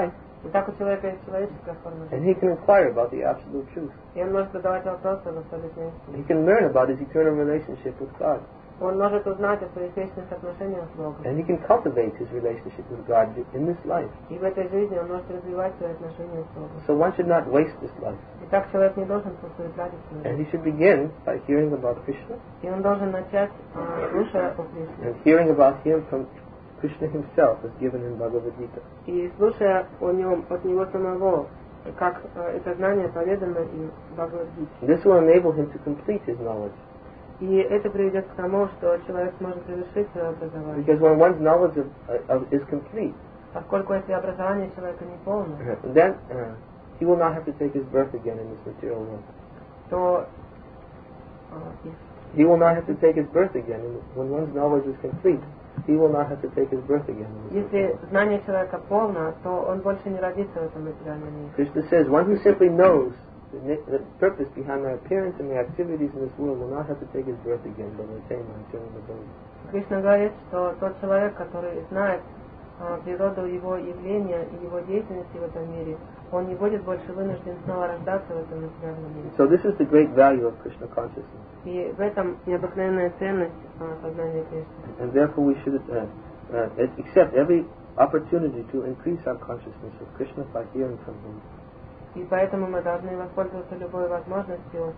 Итак, у человека есть человеческая форма And жизни. he can inquire about the absolute truth. И он может задавать вопросы об абсолютной He истине. can learn about his eternal relationship with God. Он может узнать о своих вечных отношениях с Богом. And he can cultivate his relationship with God in this life. И в этой жизни он может развивать свои отношения с Богом. So one should not waste this life. Итак, человек не должен пустую тратить свою And жизнь. he should begin by hearing about Krishna И он должен начать, а, слушая о Кришне. and hearing about him from Krishna himself as given in Bhagavad Gita. И слушая о нем от него самого, как а, это знание поведано им в Бхагавад-гите. This will enable him to complete his knowledge. И это приведет к тому, что человек сможет завершить свое образование. Because when one's knowledge of, of, is complete, Поскольку если образование человека не полное, then uh, he will not have to take his birth again in this material world. то а, и- He will not have to take his birth again. And when one's knowledge is complete, he will not have to take his birth again in this material если world. знание человека полно, то он больше не родится в этом материальном мире. Krishna says, one who simply knows the, na- the purpose behind my appearance and my activities in this world will not have to take his birth again, but will attain my eternal abode. Кришна говорит, что тот человек, который знает а, природу его явления и его деятельности в этом мире, он не будет больше вынужден снова рождаться в этом материальном мире. So this is the great value of Krishna consciousness. И в этом необыкновенная ценность а, сознания Кришны. And therefore we should uh, uh, accept every opportunity to increase our consciousness of Krishna by hearing from him. И поэтому мы должны воспользоваться любой возможностью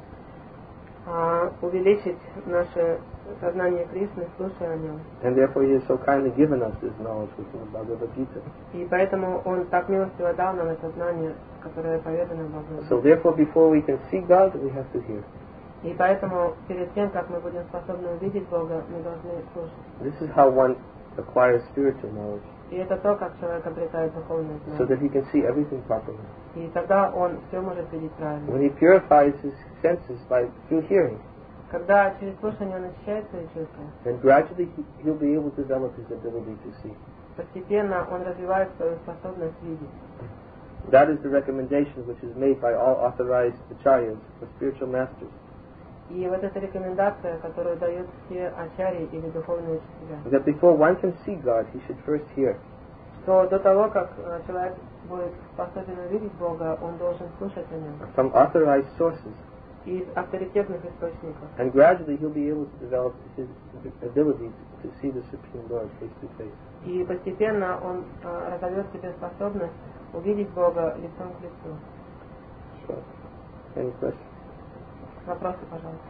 а, увеличить наше сознание Кришны, слушая о нем. And therefore he has so kindly given us this knowledge within the Bhagavad Gita. И поэтому он так милостиво дал нам это знание, которое поведано в So Бхагавад-гите. therefore before we can see God, we have to hear. И поэтому перед тем, как мы будем способны увидеть Бога, мы должны слушать. This is how one acquires spiritual knowledge, И это то, как человек обретает духовное so знание. that he can see everything properly. И тогда он все может видеть правильно. When he purifies his senses by through hearing, Когда через слушание он очищает свои чувства, then gradually he, he'll be able to develop his ability to see. постепенно он развивает свою способность видеть. That is the recommendation which is made by all authorized acharyas or spiritual masters. И вот эта рекомендация, которую дают все ачарьи или духовные учителя, That before one can see God, he should first hear. что до того, как э, человек будет способен увидеть Бога, он должен слушать о нем From authorized sources, из авторитетных источников. and gradually he'll be able to develop his ability to see the Supreme Lord face to face. И постепенно он э, разовьет в себе способность увидеть Бога лицом к лицу. So, any questions? Вопросы, пожалуйста.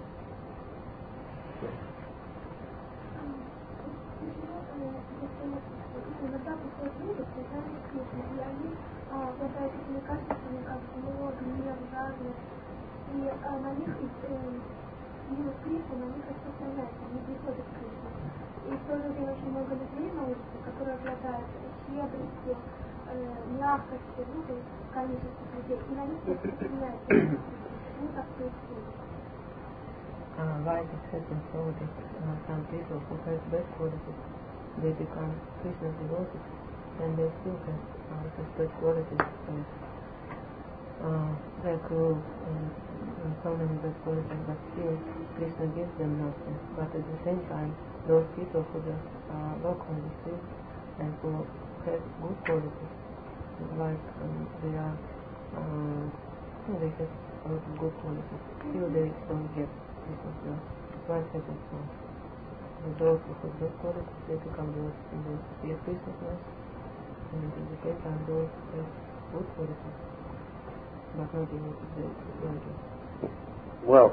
Иногда приходят люди, связанные с Кришной, и они а, обладают такими качествами, как зло, гнев, жадность, и а, на них э, милость Кришны на них распространяется, они приходят к Кришне. И в то же время очень много людей на улице, которые обладают щедростью, э, мягкостью, ну, то есть количество людей, и на них распространяется. Почему так происходит? Uh, why this happens so that uh, some people who have bad qualities, they become Krishna's devotees, and they still have uh, such bad qualities as uh, they're cruel and, and so many bad qualities, but still Krishna gives them nothing. But at the same time, those people who just uh, walk on the street and who have good qualities, like um, they are, um, they have a lot of good qualities, still they don't get Krishna's love. Why it happens so? The those who have good qualities, they become those and they see Krishna's love, and at the same time those who have good qualities, but not able to they don't get. Well,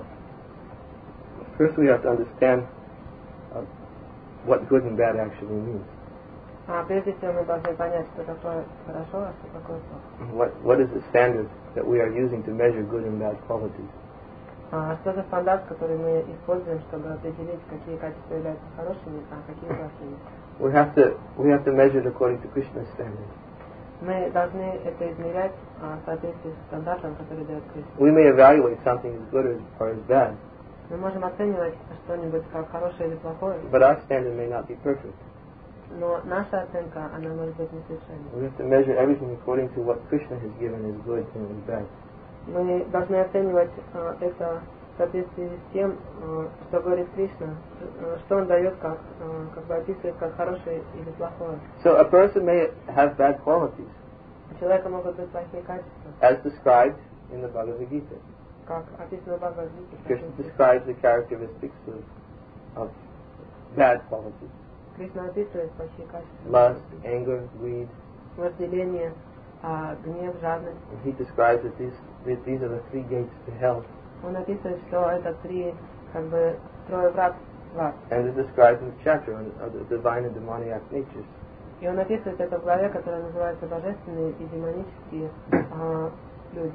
first we have to understand uh, what good and bad actually means. А прежде всего мы должны понять, что такое хорошо, а что такое плохо. What what is the standard that we are using to measure good and bad qualities? А что за стандарт, который мы используем, чтобы определить, какие качества являются хорошими, а какие плохими? We have to we have to measure it according to Krishna's standard. Мы должны это измерять а, в соответствии с стандартом, который дает Кришна. We may evaluate something as good or, or as bad, Мы можем оценивать что-нибудь как хорошее или плохое, but our standard may not be perfect. но наша оценка, она может быть несовершенной. We have to measure everything according to what Krishna has given as good and as bad. Мы должны оценивать а, это в соответствии с тем, а, что говорит Кришна, а, что он дает, как, а, как бы описывает как хорошее или плохое. So a person may have bad qualities, У человека могут быть плохие качества, as described in the Bhagavad Gita. как описано в Бхагавад-гите. Krishna describes the characteristics of, of bad qualities. Кришна описывает плохие качества. Lust, anger, greed. Вожделение, а, гнев, жадность. And he describes that these, that these are the three gates to hell. Он описывает, что это три, как бы, трое врат в ад. And it describes in the chapter on, of the divine and demoniac natures. И он описывает это в главе, которая называется «Божественные и демонические а, люди».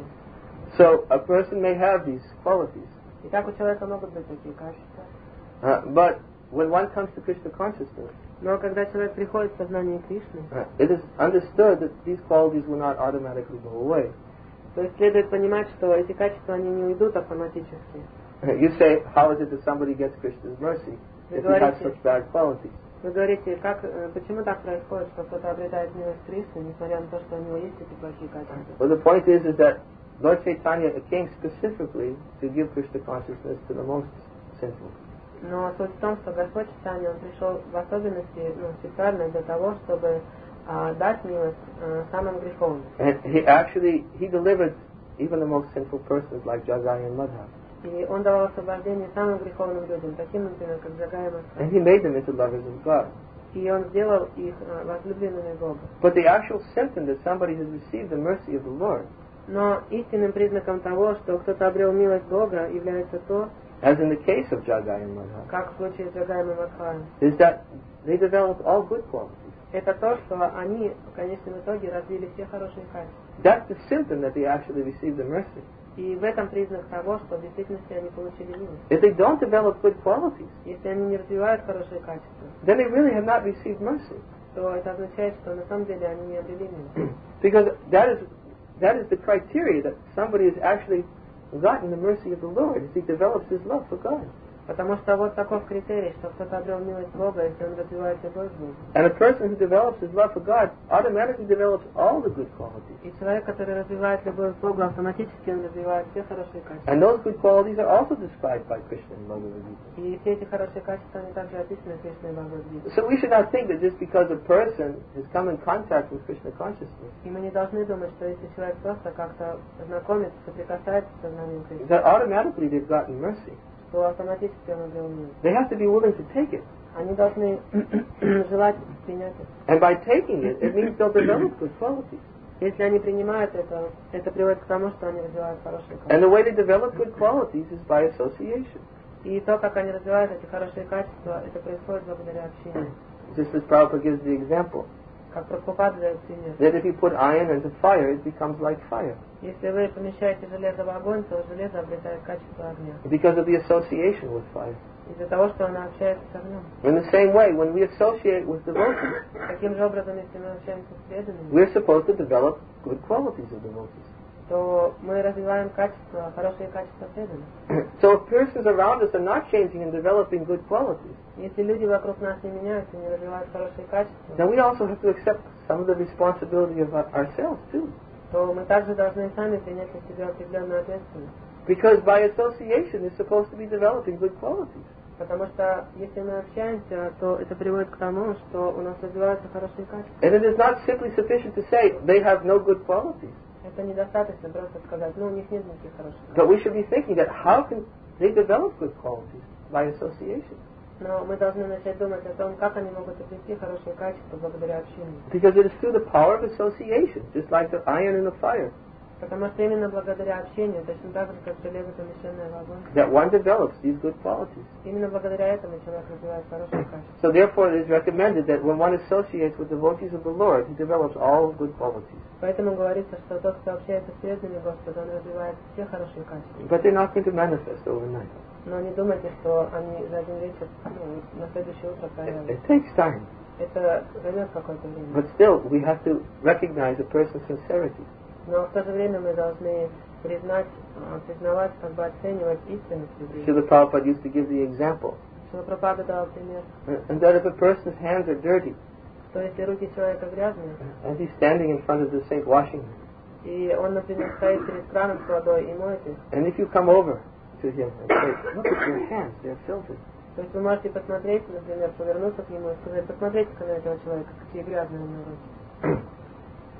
So a person may have these qualities. Итак, у человека могут быть такие качества. Uh, but when one comes to Krishna consciousness, Но когда человек приходит в сознание Кришны, uh, it is understood that these qualities will not automatically go away. то есть следует понимать, что эти качества, они не уйдут автоматически. You say, how is it that somebody gets Krishna's mercy if he has such bad qualities? Вы говорите, как, почему так происходит, что кто-то обретает милость Кришны, несмотря на то, что у него есть эти плохие качества? Well, the point is, is that Lord Chaitanya came specifically to give Krishna consciousness to the most sinful. Но суть в том, что Господь Чайтанья, Он пришел в особенности, ну, специально для того, чтобы а, дать милость а, самым греховным. And he actually, he delivered even the most sinful persons like Jagai and Madhav. И Он давал освобождение самым греховным людям, таким, например, как Джагай и Мадхав. And he made them into lovers of God. И Он сделал их а, возлюбленными Бога. But the actual symptom that somebody has received the mercy of the Lord, Но истинным признаком того, что кто-то обрел милость Бога, является то, as in the case of Jagai and Madhav, как в случае с Джагаем и Мадхавом, is that they developed all good qualities. это то, что они в конечном итоге развили все хорошие качества. That's the symptom that they actually received the mercy. И в этом признак того, что в действительности они получили милость. If they don't develop good qualities, Если они не развивают хорошие качества, then they really have not received mercy. то это означает, что на самом деле они не обрели милость. Because that is that is the criteria that somebody has actually gotten the mercy of the Lord, as he develops his love for God. Потому что вот таков критерий, что кто-то обрел милость Бога, если он развивает любовь к Богу. And a person who develops his love for God automatically develops all the good qualities. И человек, который развивает любовь к Богу, автоматически он развивает все хорошие качества. And those good qualities are also described by Krishna in Bhagavad Gita. И все эти хорошие качества, они также описаны в Кришне и Бхагавад-гите. So we should not think that just because a person has come in contact with Krishna consciousness, И мы не должны думать, что если человек просто как-то знакомится, соприкасается с сознанием Кришны, that automatically they've gotten mercy. то автоматически он обрел милость. They have to be willing to take it. Они должны желать принять это. And by taking it, it means they'll develop good qualities. Если они принимают это, это приводит к тому, что они развивают хорошие качества. And the way they develop good qualities is by association. И то, как они развивают эти хорошие качества, это происходит благодаря общению. Just as Prabhupada gives the example, Как Прабхупада дает пример. that if you put iron into fire, it becomes like fire. Если вы помещаете железо в огонь, то железо обретает качество огня. Because of the association with fire. Из-за того, что оно общается с огнем. In the same way, when we associate with devotees, Таким же образом, если мы общаемся с преданными, we're supposed to develop good qualities of devotees. то мы развиваем качества, хорошие качества преданных. So if persons around us are not changing and developing good qualities, Если люди вокруг нас не меняются, не развивают хорошие качества, then we also have to accept some of the responsibility of our- ourselves too. то мы также должны сами принять на себя определенную ответственность. Because by association, it's supposed to be developing good qualities. Потому что если мы общаемся, то это приводит к тому, что у нас развиваются хорошие качества. And it is not simply sufficient to say they have no good qualities. Это недостаточно просто сказать, ну у них нет никаких хороших качеств. But we should be thinking that how can they develop good qualities? By association. Но мы должны начать думать о том, как они могут обрести хорошие качества благодаря общению. Because it is through the power of association, just like the iron in the fire, Потому что именно благодаря общению, точно так же, как железо, помещенное в огонь, that one develops these good qualities. именно благодаря этому человек развивает хорошие качества. So therefore it is recommended that when one associates with devotees of the Lord, he develops all good qualities. Поэтому говорится, что тот, кто общается с преданными Господа, он развивает все хорошие качества. But they're not going to manifest overnight. Но не думайте, что они за один вечер, ну, на следующее утро It, проявятся. it takes time. Это займет какое-то время. But still, we have to recognize a person's sincerity. Но в то же время мы должны признать, а, признавать, как бы оценивать истинность людей. Srila Prabhupada used to give the example, Шрила Прабхупада дал пример, and that if a person's hands are dirty, что если руки человека грязные, and he's standing in front of the sink washing them, и он, например, стоит перед краном с водой и моет их, and if you come over to him and say, look at your hands, they're filthy, то есть вы можете посмотреть, например, повернуться к нему и сказать, посмотрите-ка на этого человека, какие грязные у него руки.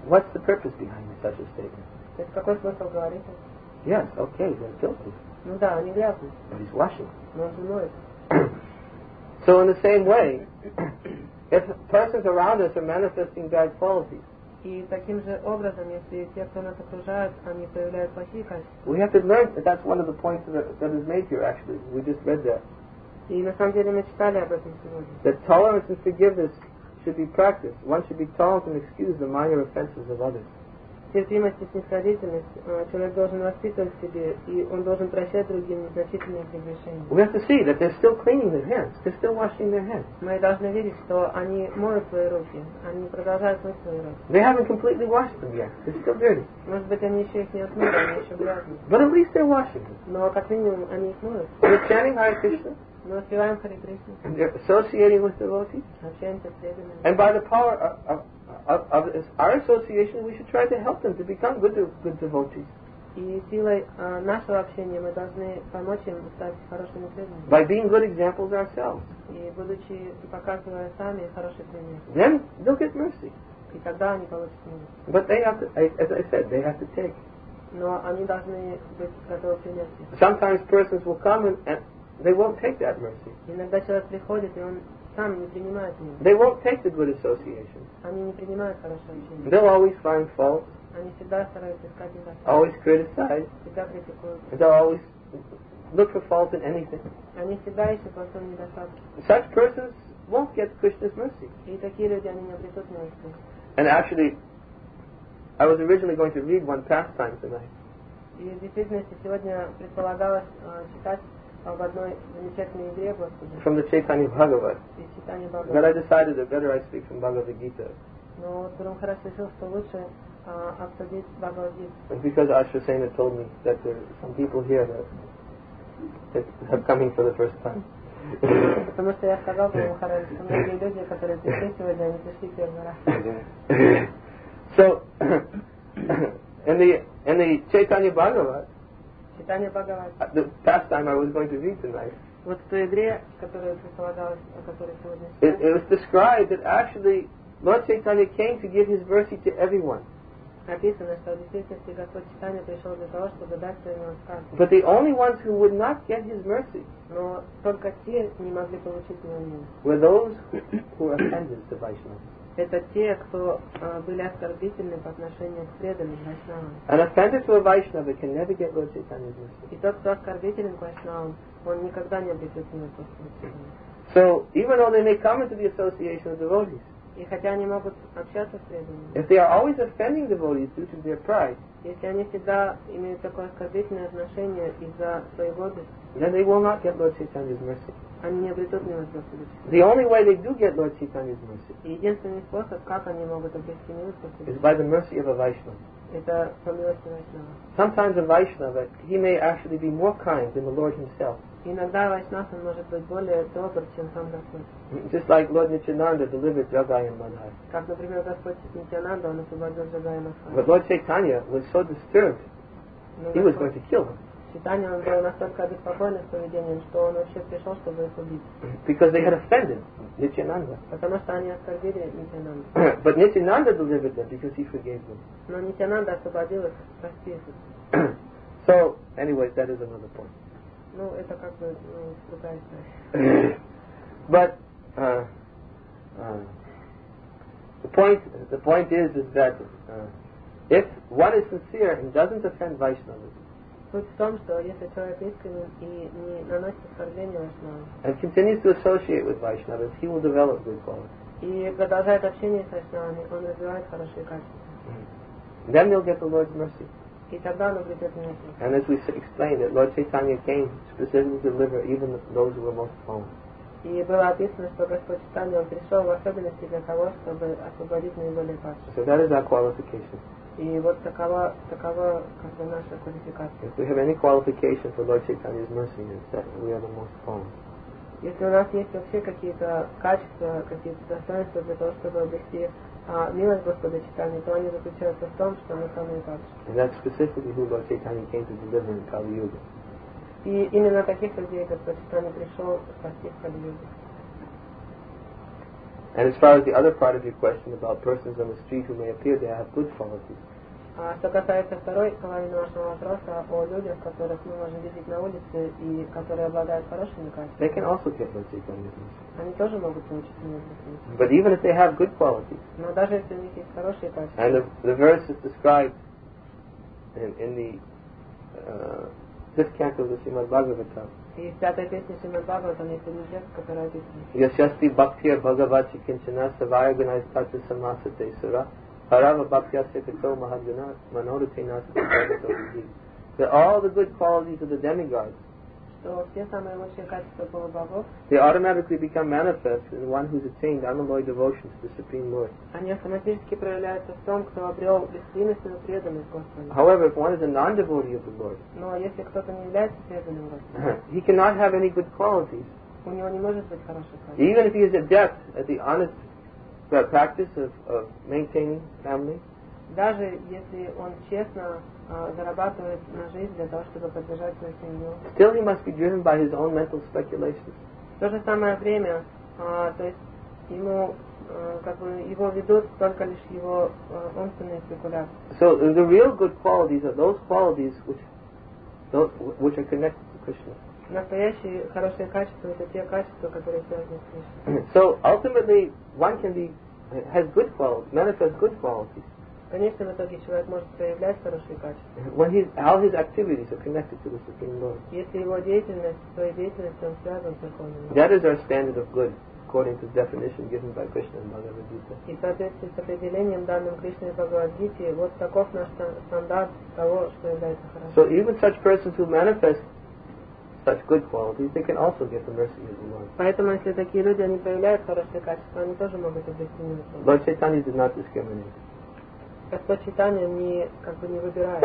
what's the purpose behind such a statement? То есть какой смысл говорить это? Yes, okay, they're filthy, Ну да, они грязные, but he's washing. но он же моет. So in the same way, if persons around us are manifesting bad qualities, И таким же образом, если те, кто нас окружает, они проявляют плохие качества. we have to learn that that's one of the points that, that is made here, actually. We just read that. И на самом деле мы читали об этом сегодня. That tolerance and forgiveness should be practiced. One should be tolerant and excuse the minor offenses of others. Терпимость и снисходительность. Человек должен воспитывать в себе, и он должен прощать другим незначительные прегрешения. We have to see that they're still cleaning their hands. They're still washing their hands. Мы должны видеть, что они моют свои руки, они продолжают мыть свои руки. They haven't completely washed them yet. They're still dirty. Может быть, они еще их не отмыли, они еще грязные. But at least they're washing them. Но как минимум они их моют. They're chanting Hare Krishna. Мы воспеваем Харе Кришну, And they're associating with devotees. общаемся с преданными. And by the power of, of, of, of this, our association, we should try to help them to become good, good devotees. И силой а, нашего общения мы должны помочь им стать хорошими преданными. By being good examples ourselves. И будучи, показывая сами хороший пример. Then they'll get mercy. И тогда они получат милость. But they have to, as I said, they have to take. Но они должны быть готовы принять их. Sometimes persons will come and, and they won't take that mercy. Иногда человек приходит, и он сам не принимает милость. They won't take the good association. Они не принимают хорошее общение. They'll always find fault, Они всегда стараются искать недостатки. always criticize, Всегда критикуют. and they'll always look for fault in anything. Они всегда ищут во всем недостатки. Such persons won't get Krishna's mercy. И такие люди, они не обретут милости. And actually, I was originally going to read one pastime tonight. И в действительности сегодня предполагалось э, читать об одной замечательной игре Господа From the Chaitanya Bhagavat. из читания But Бхагавата. I decided that better I speak from Bhagavad Gita. Но Гурумхараш решил, что лучше э, обсудить Бхагавадгиту. Because Ashwasena told me that there are some people here that, that are coming for the first time. Потому что я сказал Гурумхараш, что многие люди, которые пришли сегодня, они пришли первый раз. So, in the in the Chaitanya Bhagavat, Читание Бхагавата. the pastime I was going to read tonight, Вот в той игре, которая предполагалась, о которой сегодня it, читали, it was described that actually Lord Chaitanya came to give his mercy to everyone. написано, что в действительности Господь Чайтанья пришел для того, чтобы дать свою милость каждому. But the only ones who would not get his mercy Но только те не могли получить его милость. were those who were offended to Vaishnava. Это те, кто э, были оскорбительны по отношению к преданным Вайшнавам. An offender to a Vaishnava can never get Lord Chaitanya's mercy. И тот, кто оскорбителен к Вайшнавам, он никогда не обретет милость Господа. So, even though they may come into the association of devotees, И хотя они могут общаться с преданными, if they are always offending devotees due to their pride, если они всегда имеют такое оскорбительное отношение из-за своей гордости, then they will not get Lord Chaitanya's mercy. они не обретут милость Господа. The only way they do get Lord Chaitanya's mercy И единственный способ, как они могут обрести милость is Господа, by the mercy of a Vaishnava. это по милости Вайшнава. Sometimes a Vaishnava, he may actually be more kind than the Lord himself. Иногда Вайшнав он может быть более добр, чем сам Господь. Just like Lord Nityananda delivered Jagai and Madhai. Как, например, Господь Нитянанда, он освободил Джагая But Мадхая. Lord Chaitanya was so disturbed, Но he was going to kill him. Чайтанья, он был настолько обеспокоен их поведением, что он вообще пришел, чтобы их убить. Because they had offended Nityananda. Потому что они оскорбили Нитянанду. But Nityananda delivered them because he forgave them. Но Нитянанда освободил их, простив их. So, anyways, that is another point. Ну, это как бы ну, другая история. But uh, uh, the point the point is is that uh, if one is sincere and doesn't offend Vaishnavas Суть в том, что если человек искренен и не наносит оскорбления Вайшнавам, and continues to associate with Vaishnavas, he will develop good qualities. и продолжает общение с Вайшнавами, он развивает хорошие качества. Then they'll get the Lord's mercy. И тогда он обретет милость. And as we s- explained, that Lord Chaitanya came specifically to deliver even those who were most fallen. И было описано, что Господь Чайтанья, он пришел в особенности для того, чтобы освободить наиболее падших. So that is our qualification. И вот такова, такова как бы наша квалификация. If we have any qualification for Lord Chaitanya's mercy, it's that we are the most fallen. Если у нас есть вообще какие-то качества, какие-то достоинства для того, чтобы обрести а, милость Господа Чайтаньи, то они заключаются в том, что мы самые падшие. And that's specifically who Lord Chaitanya came to deliver in Kali Yuga. И именно таких людей Господь Чайтанья пришел спасти в Кали-юге. And as far as the other part of your question about persons on the street who may appear to have good qualities, А что касается второй половины вашего вопроса о людях, которых мы можем видеть на улице и которые обладают хорошими качествами, they can also get Lord Chaitanya's mercy. они тоже могут получить милость. But even if they have good qualities, Но даже если у них есть хорошие качества, and the, the verse is described in, in the uh, fifth canto of the Srimad Bhagavatam, и в пятой песне Шримад Бхагаватам есть один текст, который описан. Yashasti bhaktiya bhagavati kinchana savaya gunais tatra samasate sura harava bhaktya sekato mahadguna manorute nasate bhagavato vidhi. That all the good qualities of the demigods, Что все самые лучшие качества полубогов, they automatically become manifest in one who's attained unalloyed devotion to the Supreme Lord. они автоматически проявляются в том, кто обрел беспримесную преданность Господу. However, if one is a non-devotee of the Lord, Но если кто-то не является преданным Господу, he cannot have any good qualities. у него не может быть хороших качеств. Even if he is adept at the honest uh, practice of, of maintaining family, Даже если он честно а, зарабатывает на жизнь для того, чтобы поддержать свою семью, still he must be driven by his own mental speculations. в то же самое время, а, то есть ему, а, как бы его ведут только лишь его а, умственные спекуляции. So uh, the real good qualities are those qualities which, those, which are connected to Krishna. Настоящие хорошие качества — это те качества, которые связаны с Кришной. So ultimately, one can be has good qualities, manifest good qualities Конечно, в итоге человек может проявлять хорошие качества, when his all his activities are connected to the Supreme Lord. если его деятельность, своей деятельностью он связан с Верховным Лордом. That is our standard of good, according to the definition given by Krishna in Bhagavad Gita. И в соответствии с определением, данным Кришной в Бхагавад-гите, вот таков наш ста- стандарт того, что является хорошим. So even such persons who manifest such good qualities, they can also get the mercy of the Lord. Поэтому, если такие люди, они проявляют хорошие качества, они тоже могут обрести милость. Lord Chaitanya did not discriminate. Господь Чайтанья не, как бы не выбирает.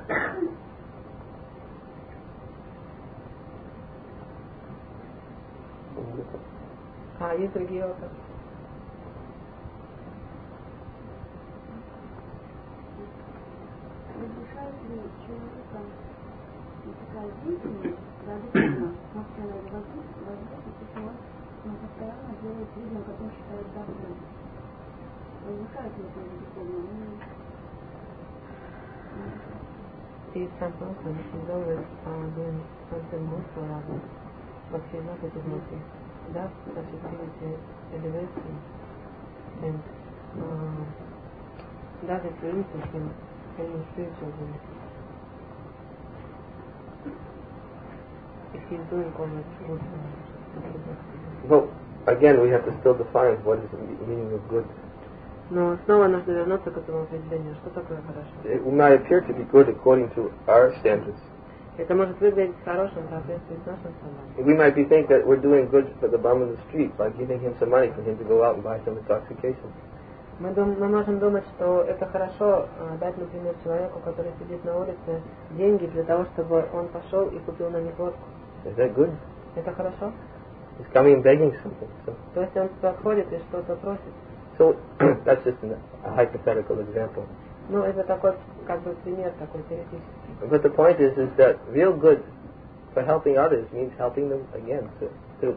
А есть другие вопросы? Разрешает ли человека такая деятельность, радостно, материальная возможность, если он постоянно делает людям, как он считает добрым? Разрешает ли это безусловно? If some person is always uh, doing something good for others, but he is not a devotee, does such activity elevate him? And uh, does it bring to him any spiritual benefit? If he is doing always good for others. Well, again, we have to still define what is the meaning of good. Но снова нужно вернуться к этому определению. Что такое хорошо? It might appear to be good according to our standards. Это может выглядеть хорошим в соответствии с нашим стандартом. We might be think that we're doing good for the bum in the street by giving him some money for him to go out and buy some intoxication. Мы, дум, мы можем думать, что это хорошо э, дать, например, человеку, который сидит на улице, деньги для того, чтобы он пошел и купил на них водку. Is that good? Это хорошо? He's coming and begging something. So, То есть он подходит и что-то просит. so that's just an, a hypothetical example. Ну, это такой, как бы, пример такой теоретический. But the point is, is that real good for helping others means helping them again to to,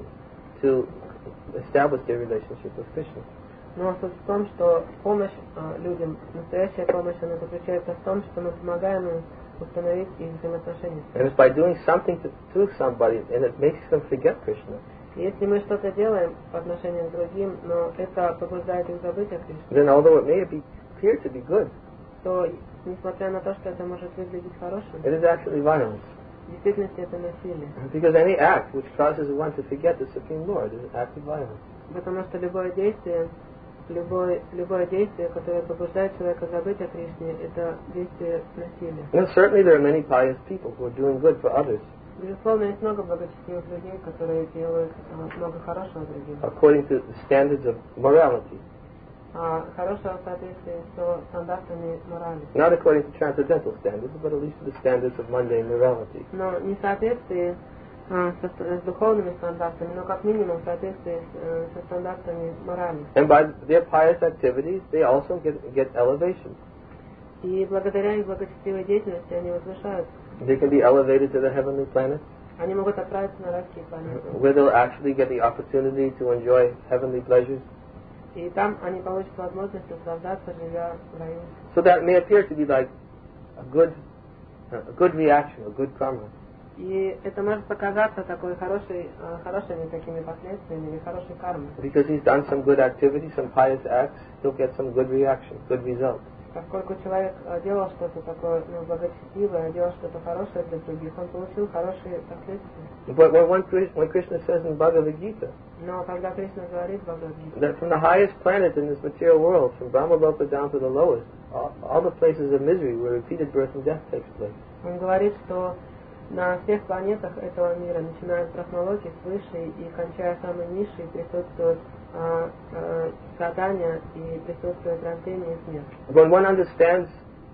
to establish their relationship with Krishna. Но суть в том, что помощь э, людям, настоящая помощь, она заключается в том, что мы помогаем им установить их взаимоотношения. And it's by doing something to, to somebody, and it makes them forget Krishna. Если мы что-то делаем по отношению к другим, но это побуждает их забыть о Кришне, Then, although it may be appear to be good, то, несмотря на то, что это может выглядеть хорошим, it is actually violence. в действительности это насилие. Because any act which causes one to forget the Supreme Lord is an act of violence. Потому что любое действие, любое, любое действие, которое побуждает человека забыть о Кришне, это действие насилия. And certainly there are many pious people who are doing good for others Безусловно, есть много благочестивых людей, которые делают э, много хорошего другим. according to the standards of morality, А хорошего в соответствии со стандартами морали. not according to transcendental standards, but at least to the standards of mundane morality. Но не в соответствии э, со, с духовными стандартами, но как минимум в соответствии с, э, со стандартами морали. And by their pious activities, they also get get elevation. И благодаря их благочестивой деятельности они возвышаются. They can be elevated to the heavenly planet, Они могут отправиться на райские планеты, where they'll actually get the opportunity to enjoy heavenly pleasures. И там они получат возможность наслаждаться, живя в раю. So that may appear to be like a good, a good reaction, a good karma. И это может показаться такой хорошей, хорошими такими последствиями или хорошей кармой. Because he's done some good activity, some pious acts, he'll get some good reaction, good result. Поскольку человек делал что-то такое, ну, благочестивое, делал что-то хорошее для других, он получил хорошие последствия. But when, when Krishna says in Bhagavad Gita, но когда Кришна говорит в Бхагавад-гите, that from the highest planet in this material world, from Brahmaloka down to the lowest, all, all the places of misery where repeated birth and death takes place. Он говорит, что на всех планетах этого мира, начиная с Брахмалоки, с высшей и кончая самой низшей, присутствует а, а, страдания и присутствует рождение и смерть. When one understands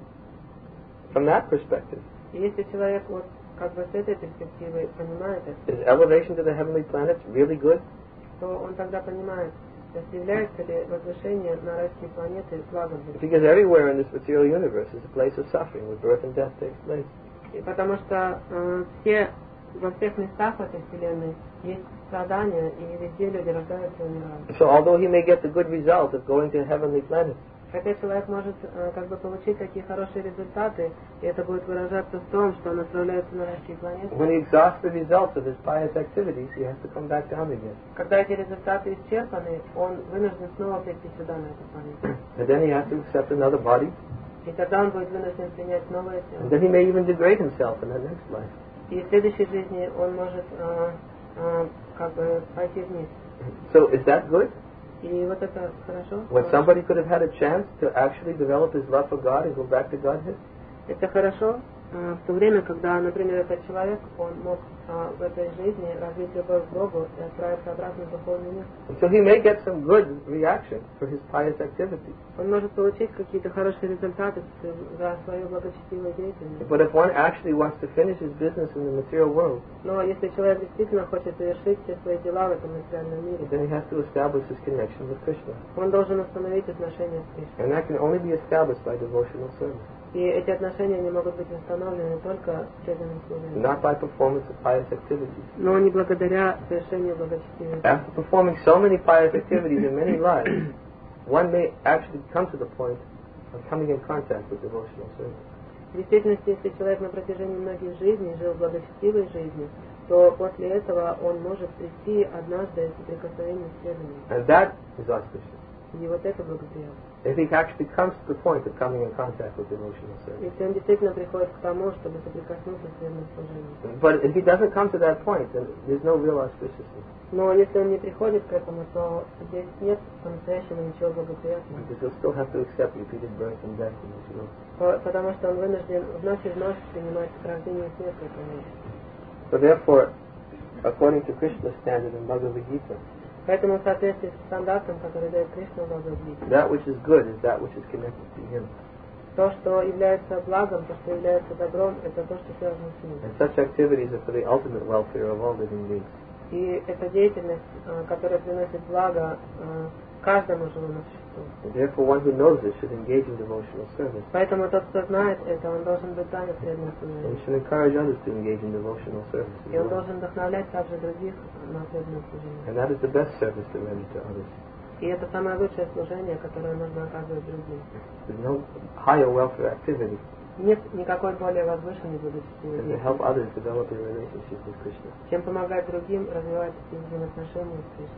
from that perspective, и если человек вот как бы с этой перспективы понимает это, is elevation to the heavenly planets really good? то он тогда понимает, является ли возвышение на райские планеты благом. Because everywhere in this material universe is a place of suffering where birth and death takes place. И потому что э, все, во всех местах этой вселенной есть страдания, и везде люди рождаются и умирают. So although he may get the good result of going to heavenly planets, хотя человек может э, как бы получить такие хорошие результаты, и это будет выражаться в том, что он отправляется на райские планеты. When he exhausts the results of his pious activities, he has to come back down again. Когда эти результаты исчерпаны, он вынужден снова прийти сюда, на эту планету. And then he has to accept another body. И тогда он будет вынужден принять новое тело. And then he may even degrade himself in the next life. И в следующей жизни он может э, э, как бы пойти вниз. So is that good? И вот это хорошо. When somebody could have had a chance to actually develop his love for God and go back to Godhead? Это хорошо э, в то время, когда, например, этот человек, он мог э, в этой жизни развить любовь к Богу и отправиться обратно в духовный мир. So he may get some good reaction for his pious activity. Он может получить какие-то хорошие результаты за свою благочестивую деятельность. But if one actually wants to finish his business in the material world, но если человек действительно хочет завершить все свои дела в этом материальном мире, then he has to establish his connection with Krishna. Он должен установить отношения с Кришной. And that can only be established by devotional service. И эти отношения не могут быть установлены только преданным служением. Not by performance of pious activities. Но не благодаря совершению благочестивых. After performing so many pious activities in many lives, one may actually come to the point of coming in contact with devotional service. В действительности, если человек на протяжении многих жизней жил благочестивой жизнью, то после этого он может прийти однажды в соприкосновение с преданным. And that is auspicious. И вот это благоприятно. If he actually comes to the point of coming in contact with devotional service. Если он действительно приходит к тому, чтобы соприкоснуться с преданным служением. But if he doesn't come to that point, then there's no real auspiciousness. Но если он не приходит к этому, то здесь нет по-настоящему ничего благоприятного. Because he'll still have to accept repeated birth and death in this world. Потому что он вынужден вновь и вновь принимать рождение и смерть в этом мире. So therefore, according to Krishna's standard in Bhagavad Gita, поэтому в соответствии с стандартом, который дает Кришна в Бхагавад-гите, that which is good is that which is connected to him. То, что является благом, то, что является добром, это то, что связано с ним. And such activities are for the ultimate welfare of all living beings. И эта деятельность, которая приносит благо каждому живому существу. Therefore, one who knows this should engage in devotional service. Поэтому тот, кто знает это, он должен быть занят преданным служением. And should encourage others to engage in devotional service. И он должен вдохновлять также других на преданное служение. And that is the best service to render to others. И это самое лучшее служение, которое нужно оказывать другим. There's no higher welfare activity Нет никакой более возвышенной благочестивой than to деятельности, help others develop their relationship with Krishna. чем помогать другим развивать их взаимоотношения с Кришной.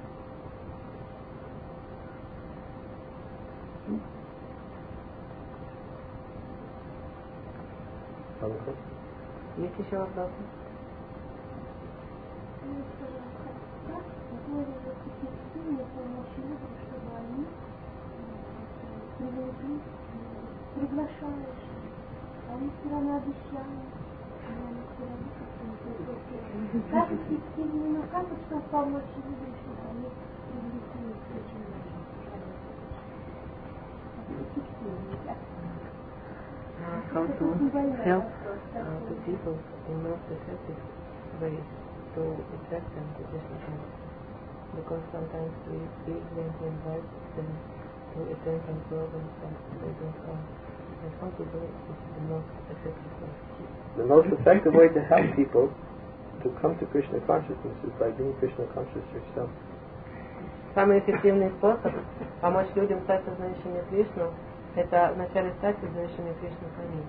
Есть еще вопросы? Приглашаешь, они все равно обещают, как эффективно, ну как, чтобы помочь людям, чтобы они привлекли к этому? How to help uh, the people in most effective ways to attract them to Krishna consciousness. Because sometimes we easily invite them to attend some programs and they don't come. And how to do it is the most effective way. The most effective way to help people to come to Krishna consciousness is by being Krishna conscious yourself. Самый эффективный способ помочь людям стать сознающими Кришну — это вначале стать сознающими Кришну самим.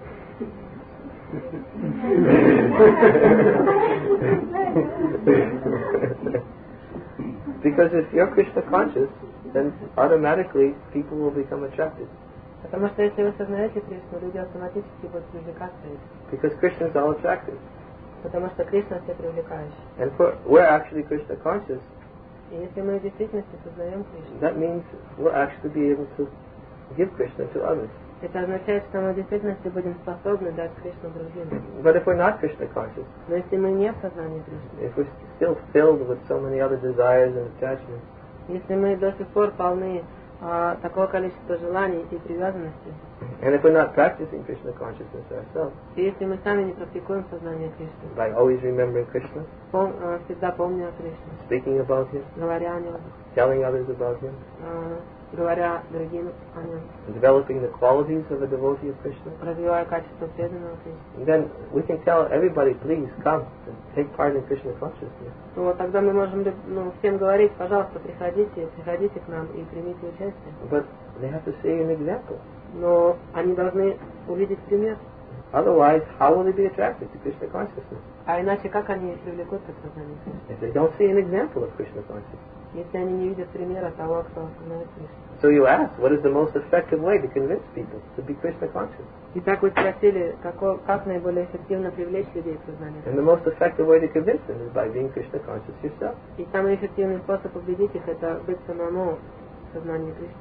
Because if you're Krishna conscious, then automatically people will become attracted. Потому что если вы сознаете Кришну, люди автоматически будут привлекаться этим. Because Krishna is all attractive. Потому что Кришна все привлекающий. And for, we're actually Krishna conscious. И если мы в действительности сознаем Кришну, that means we'll actually be able to give Krishna to others. Это означает, что мы в действительности будем способны дать Кришну другим. But if we're not Krishna conscious, Но если мы не в сознании Кришны, if we're still filled with so many other desires and attachments, если мы до сих пор полны а, такого количества желаний и привязанностей, and if we're not practicing Krishna consciousness ourselves, и если мы сами не практикуем сознание Кришны, by always remembering Krishna, пом, а, всегда помня о Кришне, speaking about Him, говоря о Нем, telling others about Him, а, говоря другим о Нем, developing the qualities of a devotee of Krishna, развивая качество преданного Кришне, then we can tell everybody, please come and take part in Krishna consciousness. то тогда мы можем ну, всем говорить, пожалуйста, приходите, приходите к нам и примите участие. But they have to see an example. Но они должны увидеть пример. Otherwise, how will they be attracted to Krishna consciousness? А иначе как они привлекутся к сознанию Кришны? If they don't see an example of Krishna consciousness. Если они не видят примера того, кто осознает Кришну. So you ask, what is the most effective way to convince people to be Krishna conscious? Итак, вы спросили, како, как наиболее эффективно привлечь людей к сознанию And the Кришны. most effective way to convince them is by being Krishna conscious yourself. И самый эффективный способ убедить их — это быть самому в сознании Кришны.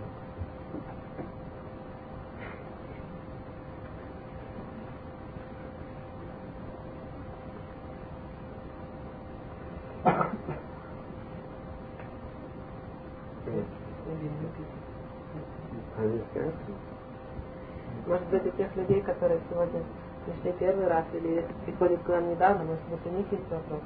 Может быть, у тех людей, которые сегодня пришли первый раз или приходят к нам недавно, может быть, у них есть вопрос.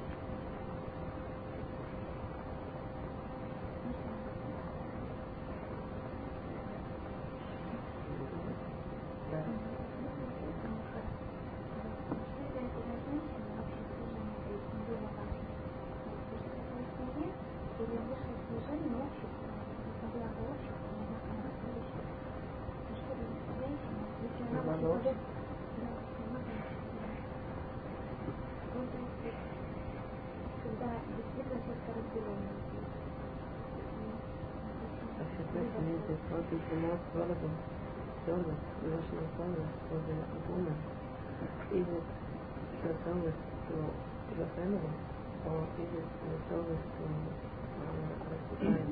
Is it the service to your family or is it the service to our society?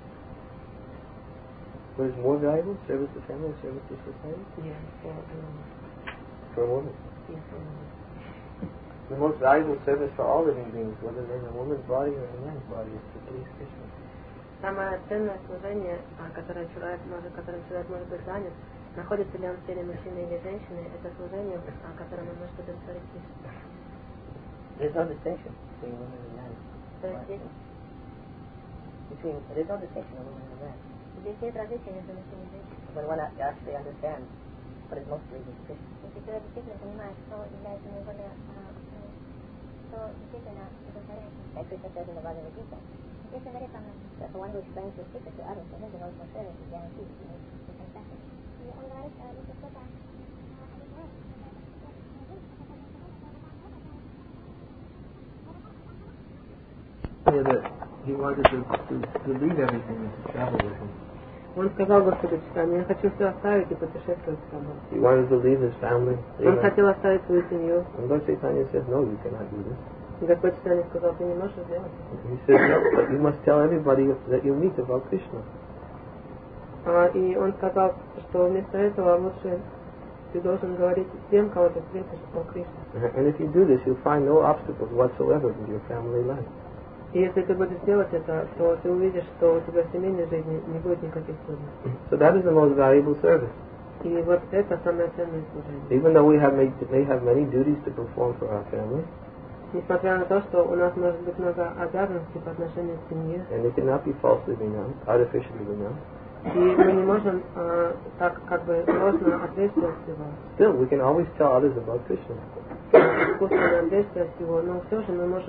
What is more valuable? Service to family or service to society? Yeah, for a woman. For a woman. Yes, for a woman. The most valuable service for all living beings, whether they're in a woman's body or a man's body, is to please Krishna. Самое ценное служение, которое человек может, которым человек может быть занят, находится ли он в теле мужчины или женщины, это служение, которым он может удовлетворить Кришну. There's no distinction between women and men. То есть здесь Between, there's no distinction between women and men. здесь нет различия между мужчиной и женщиной. When one actually understands what is most pleasing to Krishna. Если человек действительно понимает, что является наиболее, что действительно удовлетворяет. And Krishna says in the Bhagavad Gita, Если говорит там, that the one who explains the secret to others, for him the most fulfilling is guaranteed to make the satisfaction. и он говорит, если кто-то Yeah, that he wanted to, to, to leave everything and to travel with him. Он сказал Господу Читанию: я хочу все оставить и путешествовать с тобой. He wanted to leave his family. Он leave хотел оставить свою семью. And Lord Chaitanya said, no, you cannot do this. И Господь Читания сказал: ты не можешь сделать. He said, no, but you must tell everybody that you meet about Krishna. А, и он сказал, что вместо этого лучше ты должен говорить тем, кого ты встретишь, о Кришне. And if you do this, you'll find no obstacles whatsoever in your family life. И если ты будешь делать это, то ты увидишь, что у тебя в семейной жизни не будет никаких трудностей. So that is the most valuable service. И вот это самое ценное служение. Even though we have may, may have many duties to perform for our family, Несмотря на то, что у нас может быть много обязанностей по отношению к семье, and they cannot be falsely renounced, artificially renounced, и мы не можем а, так как бы ложно отвлечься от всего, still we can always tell others about Krishna. искусственно отвлечься от всего, но все же мы можем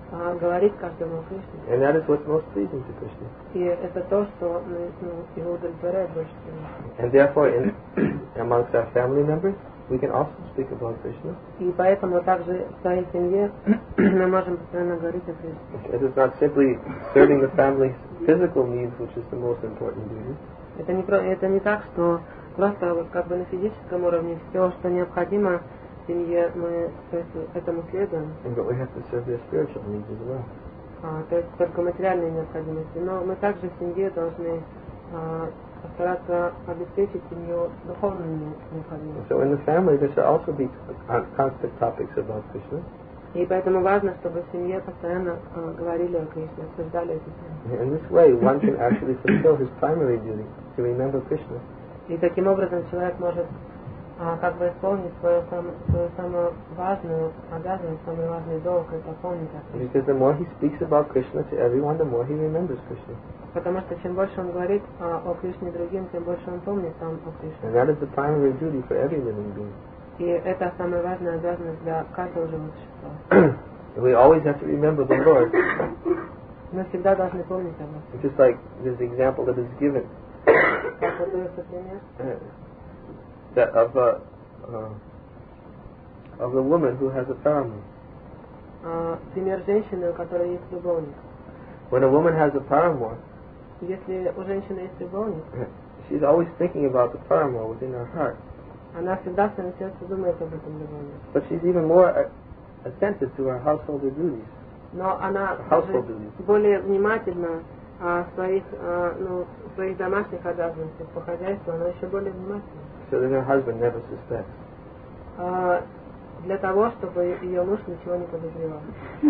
а, говорить каждому о Кришне. And that is what's most pleasing to Krishna. И это то, что ну, его удовлетворяет больше всего. And therefore, in, amongst our family members, we can also speak about Krishna. И поэтому также в своей семье мы можем постоянно говорить о Кришне. It is not simply serving the family's physical needs, which is the most important duty. Это не, это не так, что просто вот как бы на физическом уровне все, что необходимо в семье, мы этому следуем. But we have to serve their spiritual needs as well. А, то есть только материальные необходимости. Но мы также в семье должны а, постараться обеспечить семью духовными необходимостями. So in the family, there should also be constant topics about Krishna. И поэтому важно, чтобы в семье постоянно а, говорили о Кришне, обсуждали эти темы. In this way, one can actually fulfill his primary duty to remember Krishna. И таким образом человек может а, как бы исполнить свою, сам, свою самую важную обязанность, самый важный долг, это помнить о Кришне. Because the more he speaks about Krishna to everyone, the more he remembers Krishna. Потому что чем больше он говорит а, о Кришне другим, тем больше он помнит сам о Кришне. And that is the primary duty for every living being. И это самая важная обязанность для каждого живого существа. We always have to remember the Lord. Мы всегда должны помнить об этом. Just like this example that is given Как вот дается пример uh, that of a uh, of the woman who has a paramour. а, пример женщины, у которой есть любовник. When a woman has a paramour, Если у женщины есть любовник, she's always thinking about the paramour within her heart. она всегда в своем сердце думает об этом любовнике. But she's even more uh, attentive to her householder duties. Но она Household даже duties. более внимательна а, в своих, а, ну, в своих домашних обязанностях по хозяйству, она еще более внимательна. So that her husband never suspects. А, для того, чтобы ее муж ничего не подозревал.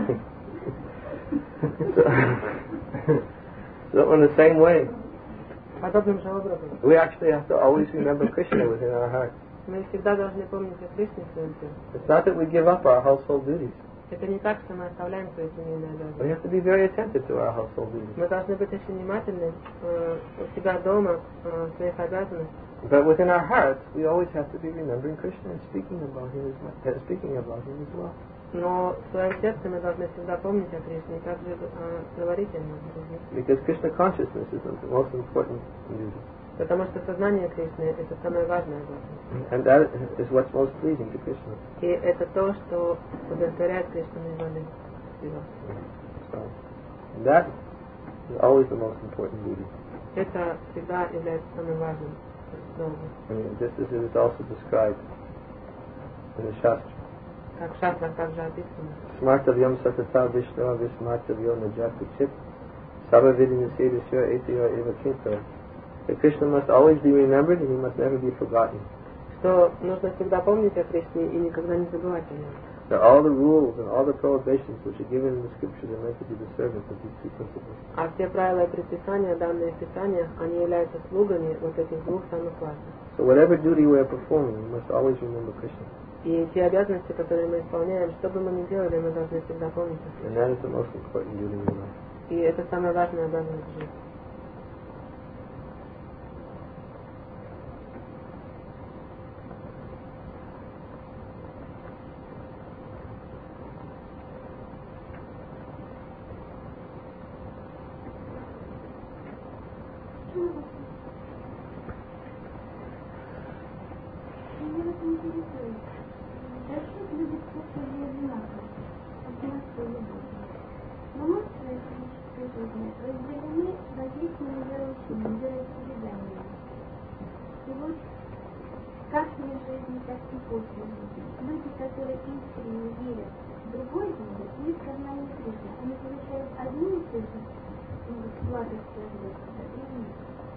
so, so in the same way, Подобным же образом we actually have to always remember Krishna within our heart. мы всегда должны помнить о Кришне в своем сердце. It's not that we give up our household duties. Это не так, что мы оставляем свои семейные We обязанности. have to be very attentive to our household duties. Мы должны быть очень внимательны э, у себя дома, э, в своих обязанностях. But within our hearts, we always have to be remembering Krishna and speaking about him as well. Uh, speaking about him as well. Но в своем сердце мы должны всегда помнить о Кришне и также э, говорить о нем. Because Krishna consciousness is the most important duty. Потому что сознание Кришны — это самое важное в этом. And that is what's most pleasing to Krishna. И это то, что удовлетворяет Кришну наиболее всего. So, and that is always the most important duty. Это всегда является самым важным долгом. I mean, just as it is also described in the Shastra. Как в шастрах также описано. Smartavyam satata vishnu vismartavyam najata chit sarvavidin sedasya etya eva kinta. That Krishna must always be remembered and he must never be forgotten. Что нужно всегда помнить о Кришне и никогда не забывать о нем. That all the rules and all the prohibitions which are given in the scriptures are meant to be the servants of these two principles. А все правила и предписания, данные в Писаниях, они являются слугами вот этих двух самых важных. So whatever duty we are performing, we must always remember Krishna. И те обязанности, которые мы исполняем, что бы мы ни делали, мы должны всегда помнить о And Кришне. that is the most important duty in life. И это самая важная обязанность в жизни. Меня вот интересует, зачем люди просто не одинаковы, одинаково любовь? Но мы в своей физической жизни разделены различными вероучениями, вероисповеданиями. И вот как при жизни, так и после жизни. Люди, которые искренне верят в другой Бога и в сознание Кришны, они получают одни и те же благости от Господа или нет?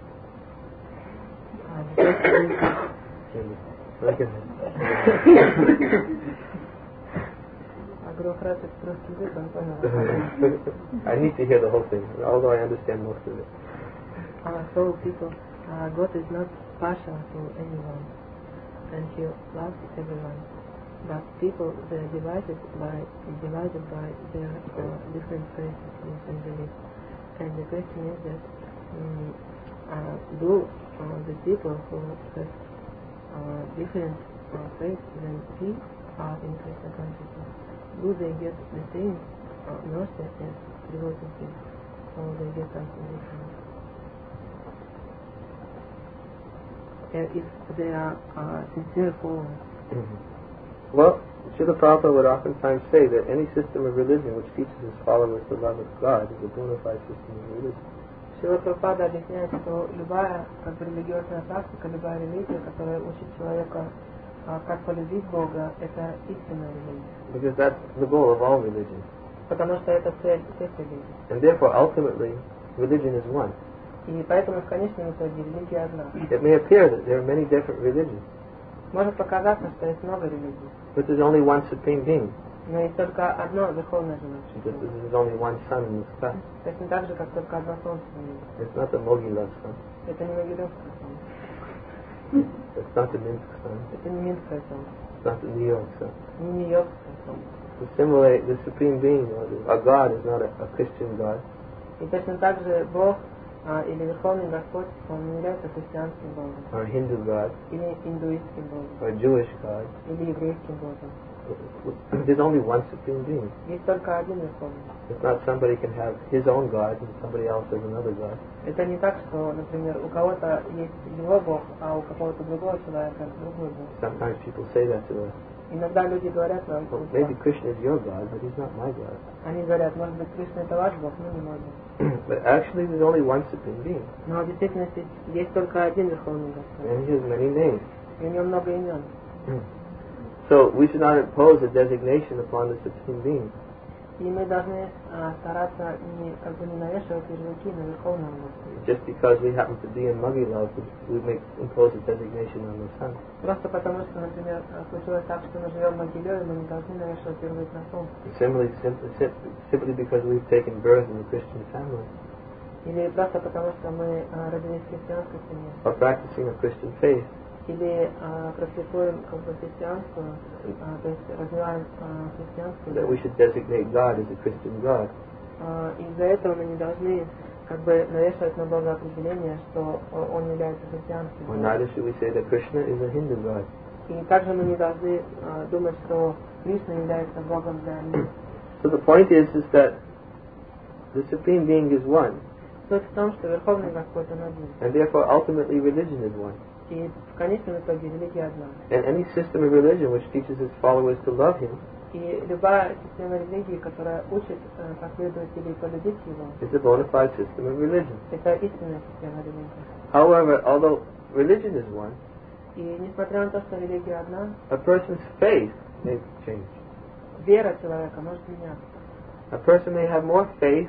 I need to hear the whole thing, although I understand most of it. Uh, so people, uh, God is not partial to anyone, and He loves everyone. But people, they are divided by divided by their uh, different faiths and beliefs. And the question is that um, uh, do uh, the people who have uh, different uh, faiths than we are in Krishna consciousness, do they get the same множестве приводит к поводу Египта. If they are uh, sincere followers. Mm-hmm. Well, Srila Prabhupada would oftentimes say that any system of religion which teaches its followers the love of God is a bona fide system of religion. Шрила Прабхупада объясняет, что любая как бы религиозная практика, любая религия, которая учит человека а, как полюбить Бога, это истинная религия. Because that's the goal of all religion. Потому что это цель всех религий. And therefore, ultimately, religion is one. И поэтому в конечном итоге религия одна. It may appear that there are many different religions. Может показаться, что есть много религий. But there's only one supreme being. Но есть только одно верховное Just живущее. as there's only one sun in the sky. То есть не так же, как только одно солнце в небе. It's not the Mogila sun. Это не Могилевское солнце. It's not the Minsk sun. Это не Минское солнце. It's not the New York sun. Не Нью-Йоркское солнце. So similarly, the supreme being, or the, our God, is not a, a Christian God. И точно так же Бог а, или Верховный Господь, он не является христианским Богом. Or a Hindu God. Или индуистским Богом. Or a Jewish God. Или еврейским Богом. There's only one supreme being. Есть только один Верховный. It's not somebody can have his own God and somebody else has another God. Это не так, что, например, у кого-то есть его Бог, а у какого-то другого человека другой Бог. Sometimes people say that to us. Иногда люди говорят нам, Well, maybe Krishna is your God, but he's not my God. они говорят, может быть, Кришна это ваш Бог, но не мой Бог. But actually, there's only one supreme being. Но в действительности есть только один Верховный Господь. And he has many names. И у него много имен. So we should not impose a designation upon the supreme being. И мы должны а, стараться не, как бы не навешивать ярлыки на Верховного Господа. Just because we happen to be in Magila, we make impose a designation on the sun. Просто потому, что, например, случилось так, что мы живем в Могилеве, мы не должны навешивать ярлык на солнце. Simply, simply, simply because we've taken birth in a Christian family. Или просто потому, что мы а, родились в христианской семье. Or practicing a Christian faith. Или а, практикуем как бы христианство, а, то есть развиваем а, христианство. That we should designate God as a Christian God. А, из-за этого мы не должны как бы навешивать на Бога определение, что он является христианским. Or neither should we say that Krishna is a Hindu God. И также мы не должны а, думать, что Кришна является Богом для них. So the point is, is that the Supreme Being is one. Суть в том, что Верховный Господь Он один. And therefore, ultimately, religion is one. И в конечном итоге религия одна. And any system of religion which teaches its followers to love Him И любая система религии, которая учит э, последователей полюбить Его, is a bona fide system of religion. это истинная система религии. However, although religion is one, И несмотря на то, что религия одна, a person's faith may change. вера человека может меняться. A person may have more faith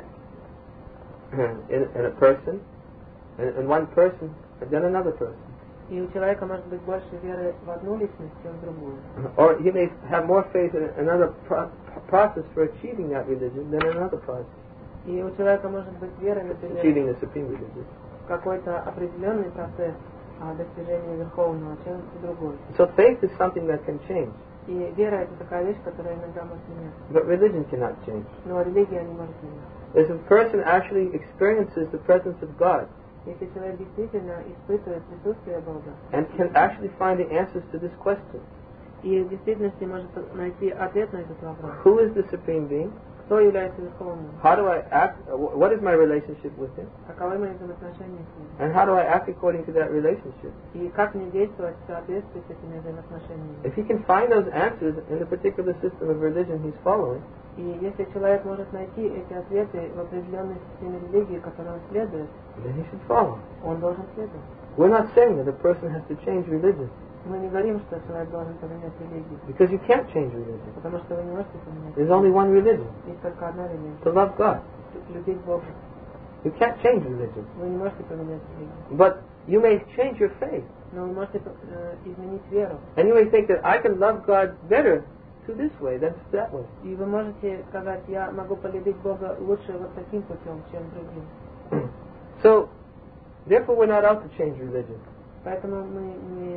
in, in a person, in, in one person, than another person. И у человека может быть больше веры в одну личность, чем в другую. Or he may have more faith in another pro- process for achieving that religion than another process, И у человека может быть вера, например, achieving the supreme religion. в какой-то определенный процесс а, достижения Верховного, чем в другой. So faith is something that can change, И вера это такая вещь, которая иногда может меняться. but religion cannot change. Но религия не может меняться. If a person actually experiences the presence of God Если человек действительно испытывает присутствие Бога and can actually find the answers to this question, и в действительности может найти ответ на этот вопрос, who is the supreme being? кто является Верховным, How do I act? wh- What is my relationship with Him? каковы мои взаимоотношения с Ним, And how do I act according to that relationship? и как мне действовать в соответствии с этими взаимоотношениями. If he can find those answers in the particular system of religion he's following, И если человек может найти эти ответы в определенной системе религии, которой он следует, then he should follow. он должен следовать. We're not saying that a person has to change religion, Мы не говорим, что человек должен поменять религию, because you can't change religion. потому что вы не можете поменять. There's only one religion, Есть только одна религия. to love God. Любить Бога. You can't change religion. Вы не можете поменять религию. But you may change your faith. Но вы можете э, изменить веру. And you may think that I can love God better to this way than to that way. И вы можете сказать, я могу полюбить Бога лучше вот таким путем, чем другим. So, therefore we're not out to change religion. Поэтому мы не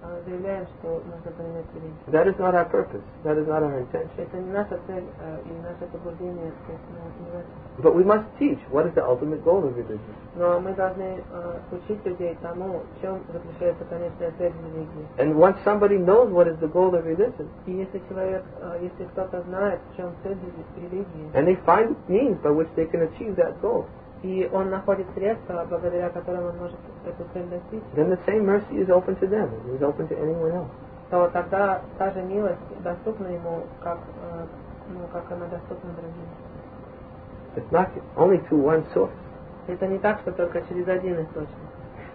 а, заявляем, что нужно принять религию. That is not our purpose. That is not our intention. Это не наша цель э, и наше побуждение, то есть, ну, не в этом. But we must teach what is the ultimate goal of religion. Но мы должны э, учить людей тому, в чем заключается конечная цель религии. And once somebody knows what is the goal of religion, И если человек, э, если кто-то знает, в чем цель религии, and they find means by which they can achieve that goal, и он находит средства, благодаря которым он может эту цель достичь, then the same mercy is open to them as is open to anyone else. то тогда та же милость доступна ему, как, э, ну, как она доступна другим. It's not only to one source. Это не так, что только через один источник.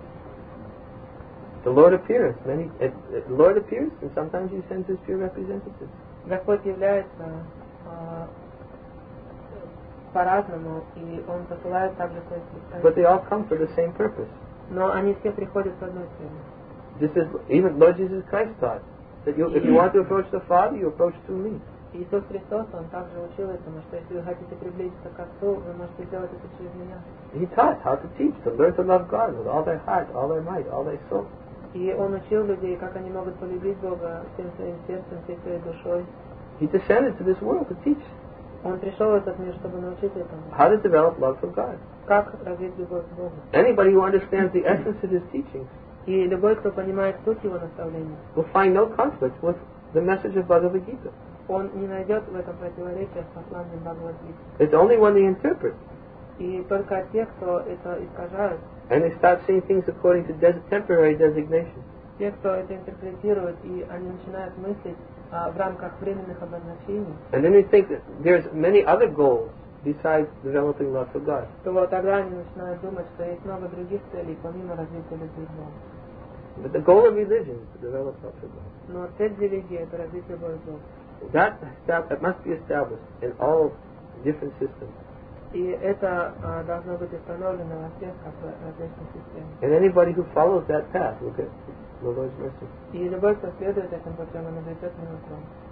The Lord appears. Many, it, it, the Lord appears, and sometimes He sends His pure representatives. Господь является э, по-разному, и Он посылает также своих But they представителей. all come for the same purpose. Но они все приходят с одной целью. This is even Lord Jesus Christ taught that you, if you want to approach the Father, you approach through me. Иисус Христос, Он также учил этому, что если вы хотите приблизиться к Отцу, вы можете сделать это через Меня. He taught how to teach, to learn to love God with all their heart, all their might, all their soul. И Он учил людей, как они могут полюбить Бога всем своим сердцем, всей своей душой. He descended to this world to teach Он пришел в этот мир, чтобы научить этому. how to develop love for God. Как развить любовь к Богу. Anybody who understands the essence of His teachings И любой, кто понимает суть Его наставления, will find no conflict with the message of Bhagavad Gita. он не найдет в этом противоречия с посланием Бхагавад-гиты. It's only when they interpret И только те, кто это искажают, and they start seeing things according to des- temporary designation, те, кто это интерпретирует, и они начинают мыслить а, в рамках временных обозначений, and then they think that there's many other goals besides developing love for God. то вот тогда они начинают думать, что есть много других целей, помимо развития любви к Богу. But the goal of religion is to develop love for God. Но цель религии – это развить любовь к Богу. That, that must be established in all different systems. И это а, должно быть установлено во всех как бы, различных системах. And anybody who follows that path will get the Lord's mercy. И любой, кто следует этим путем, он обретет милость Бога.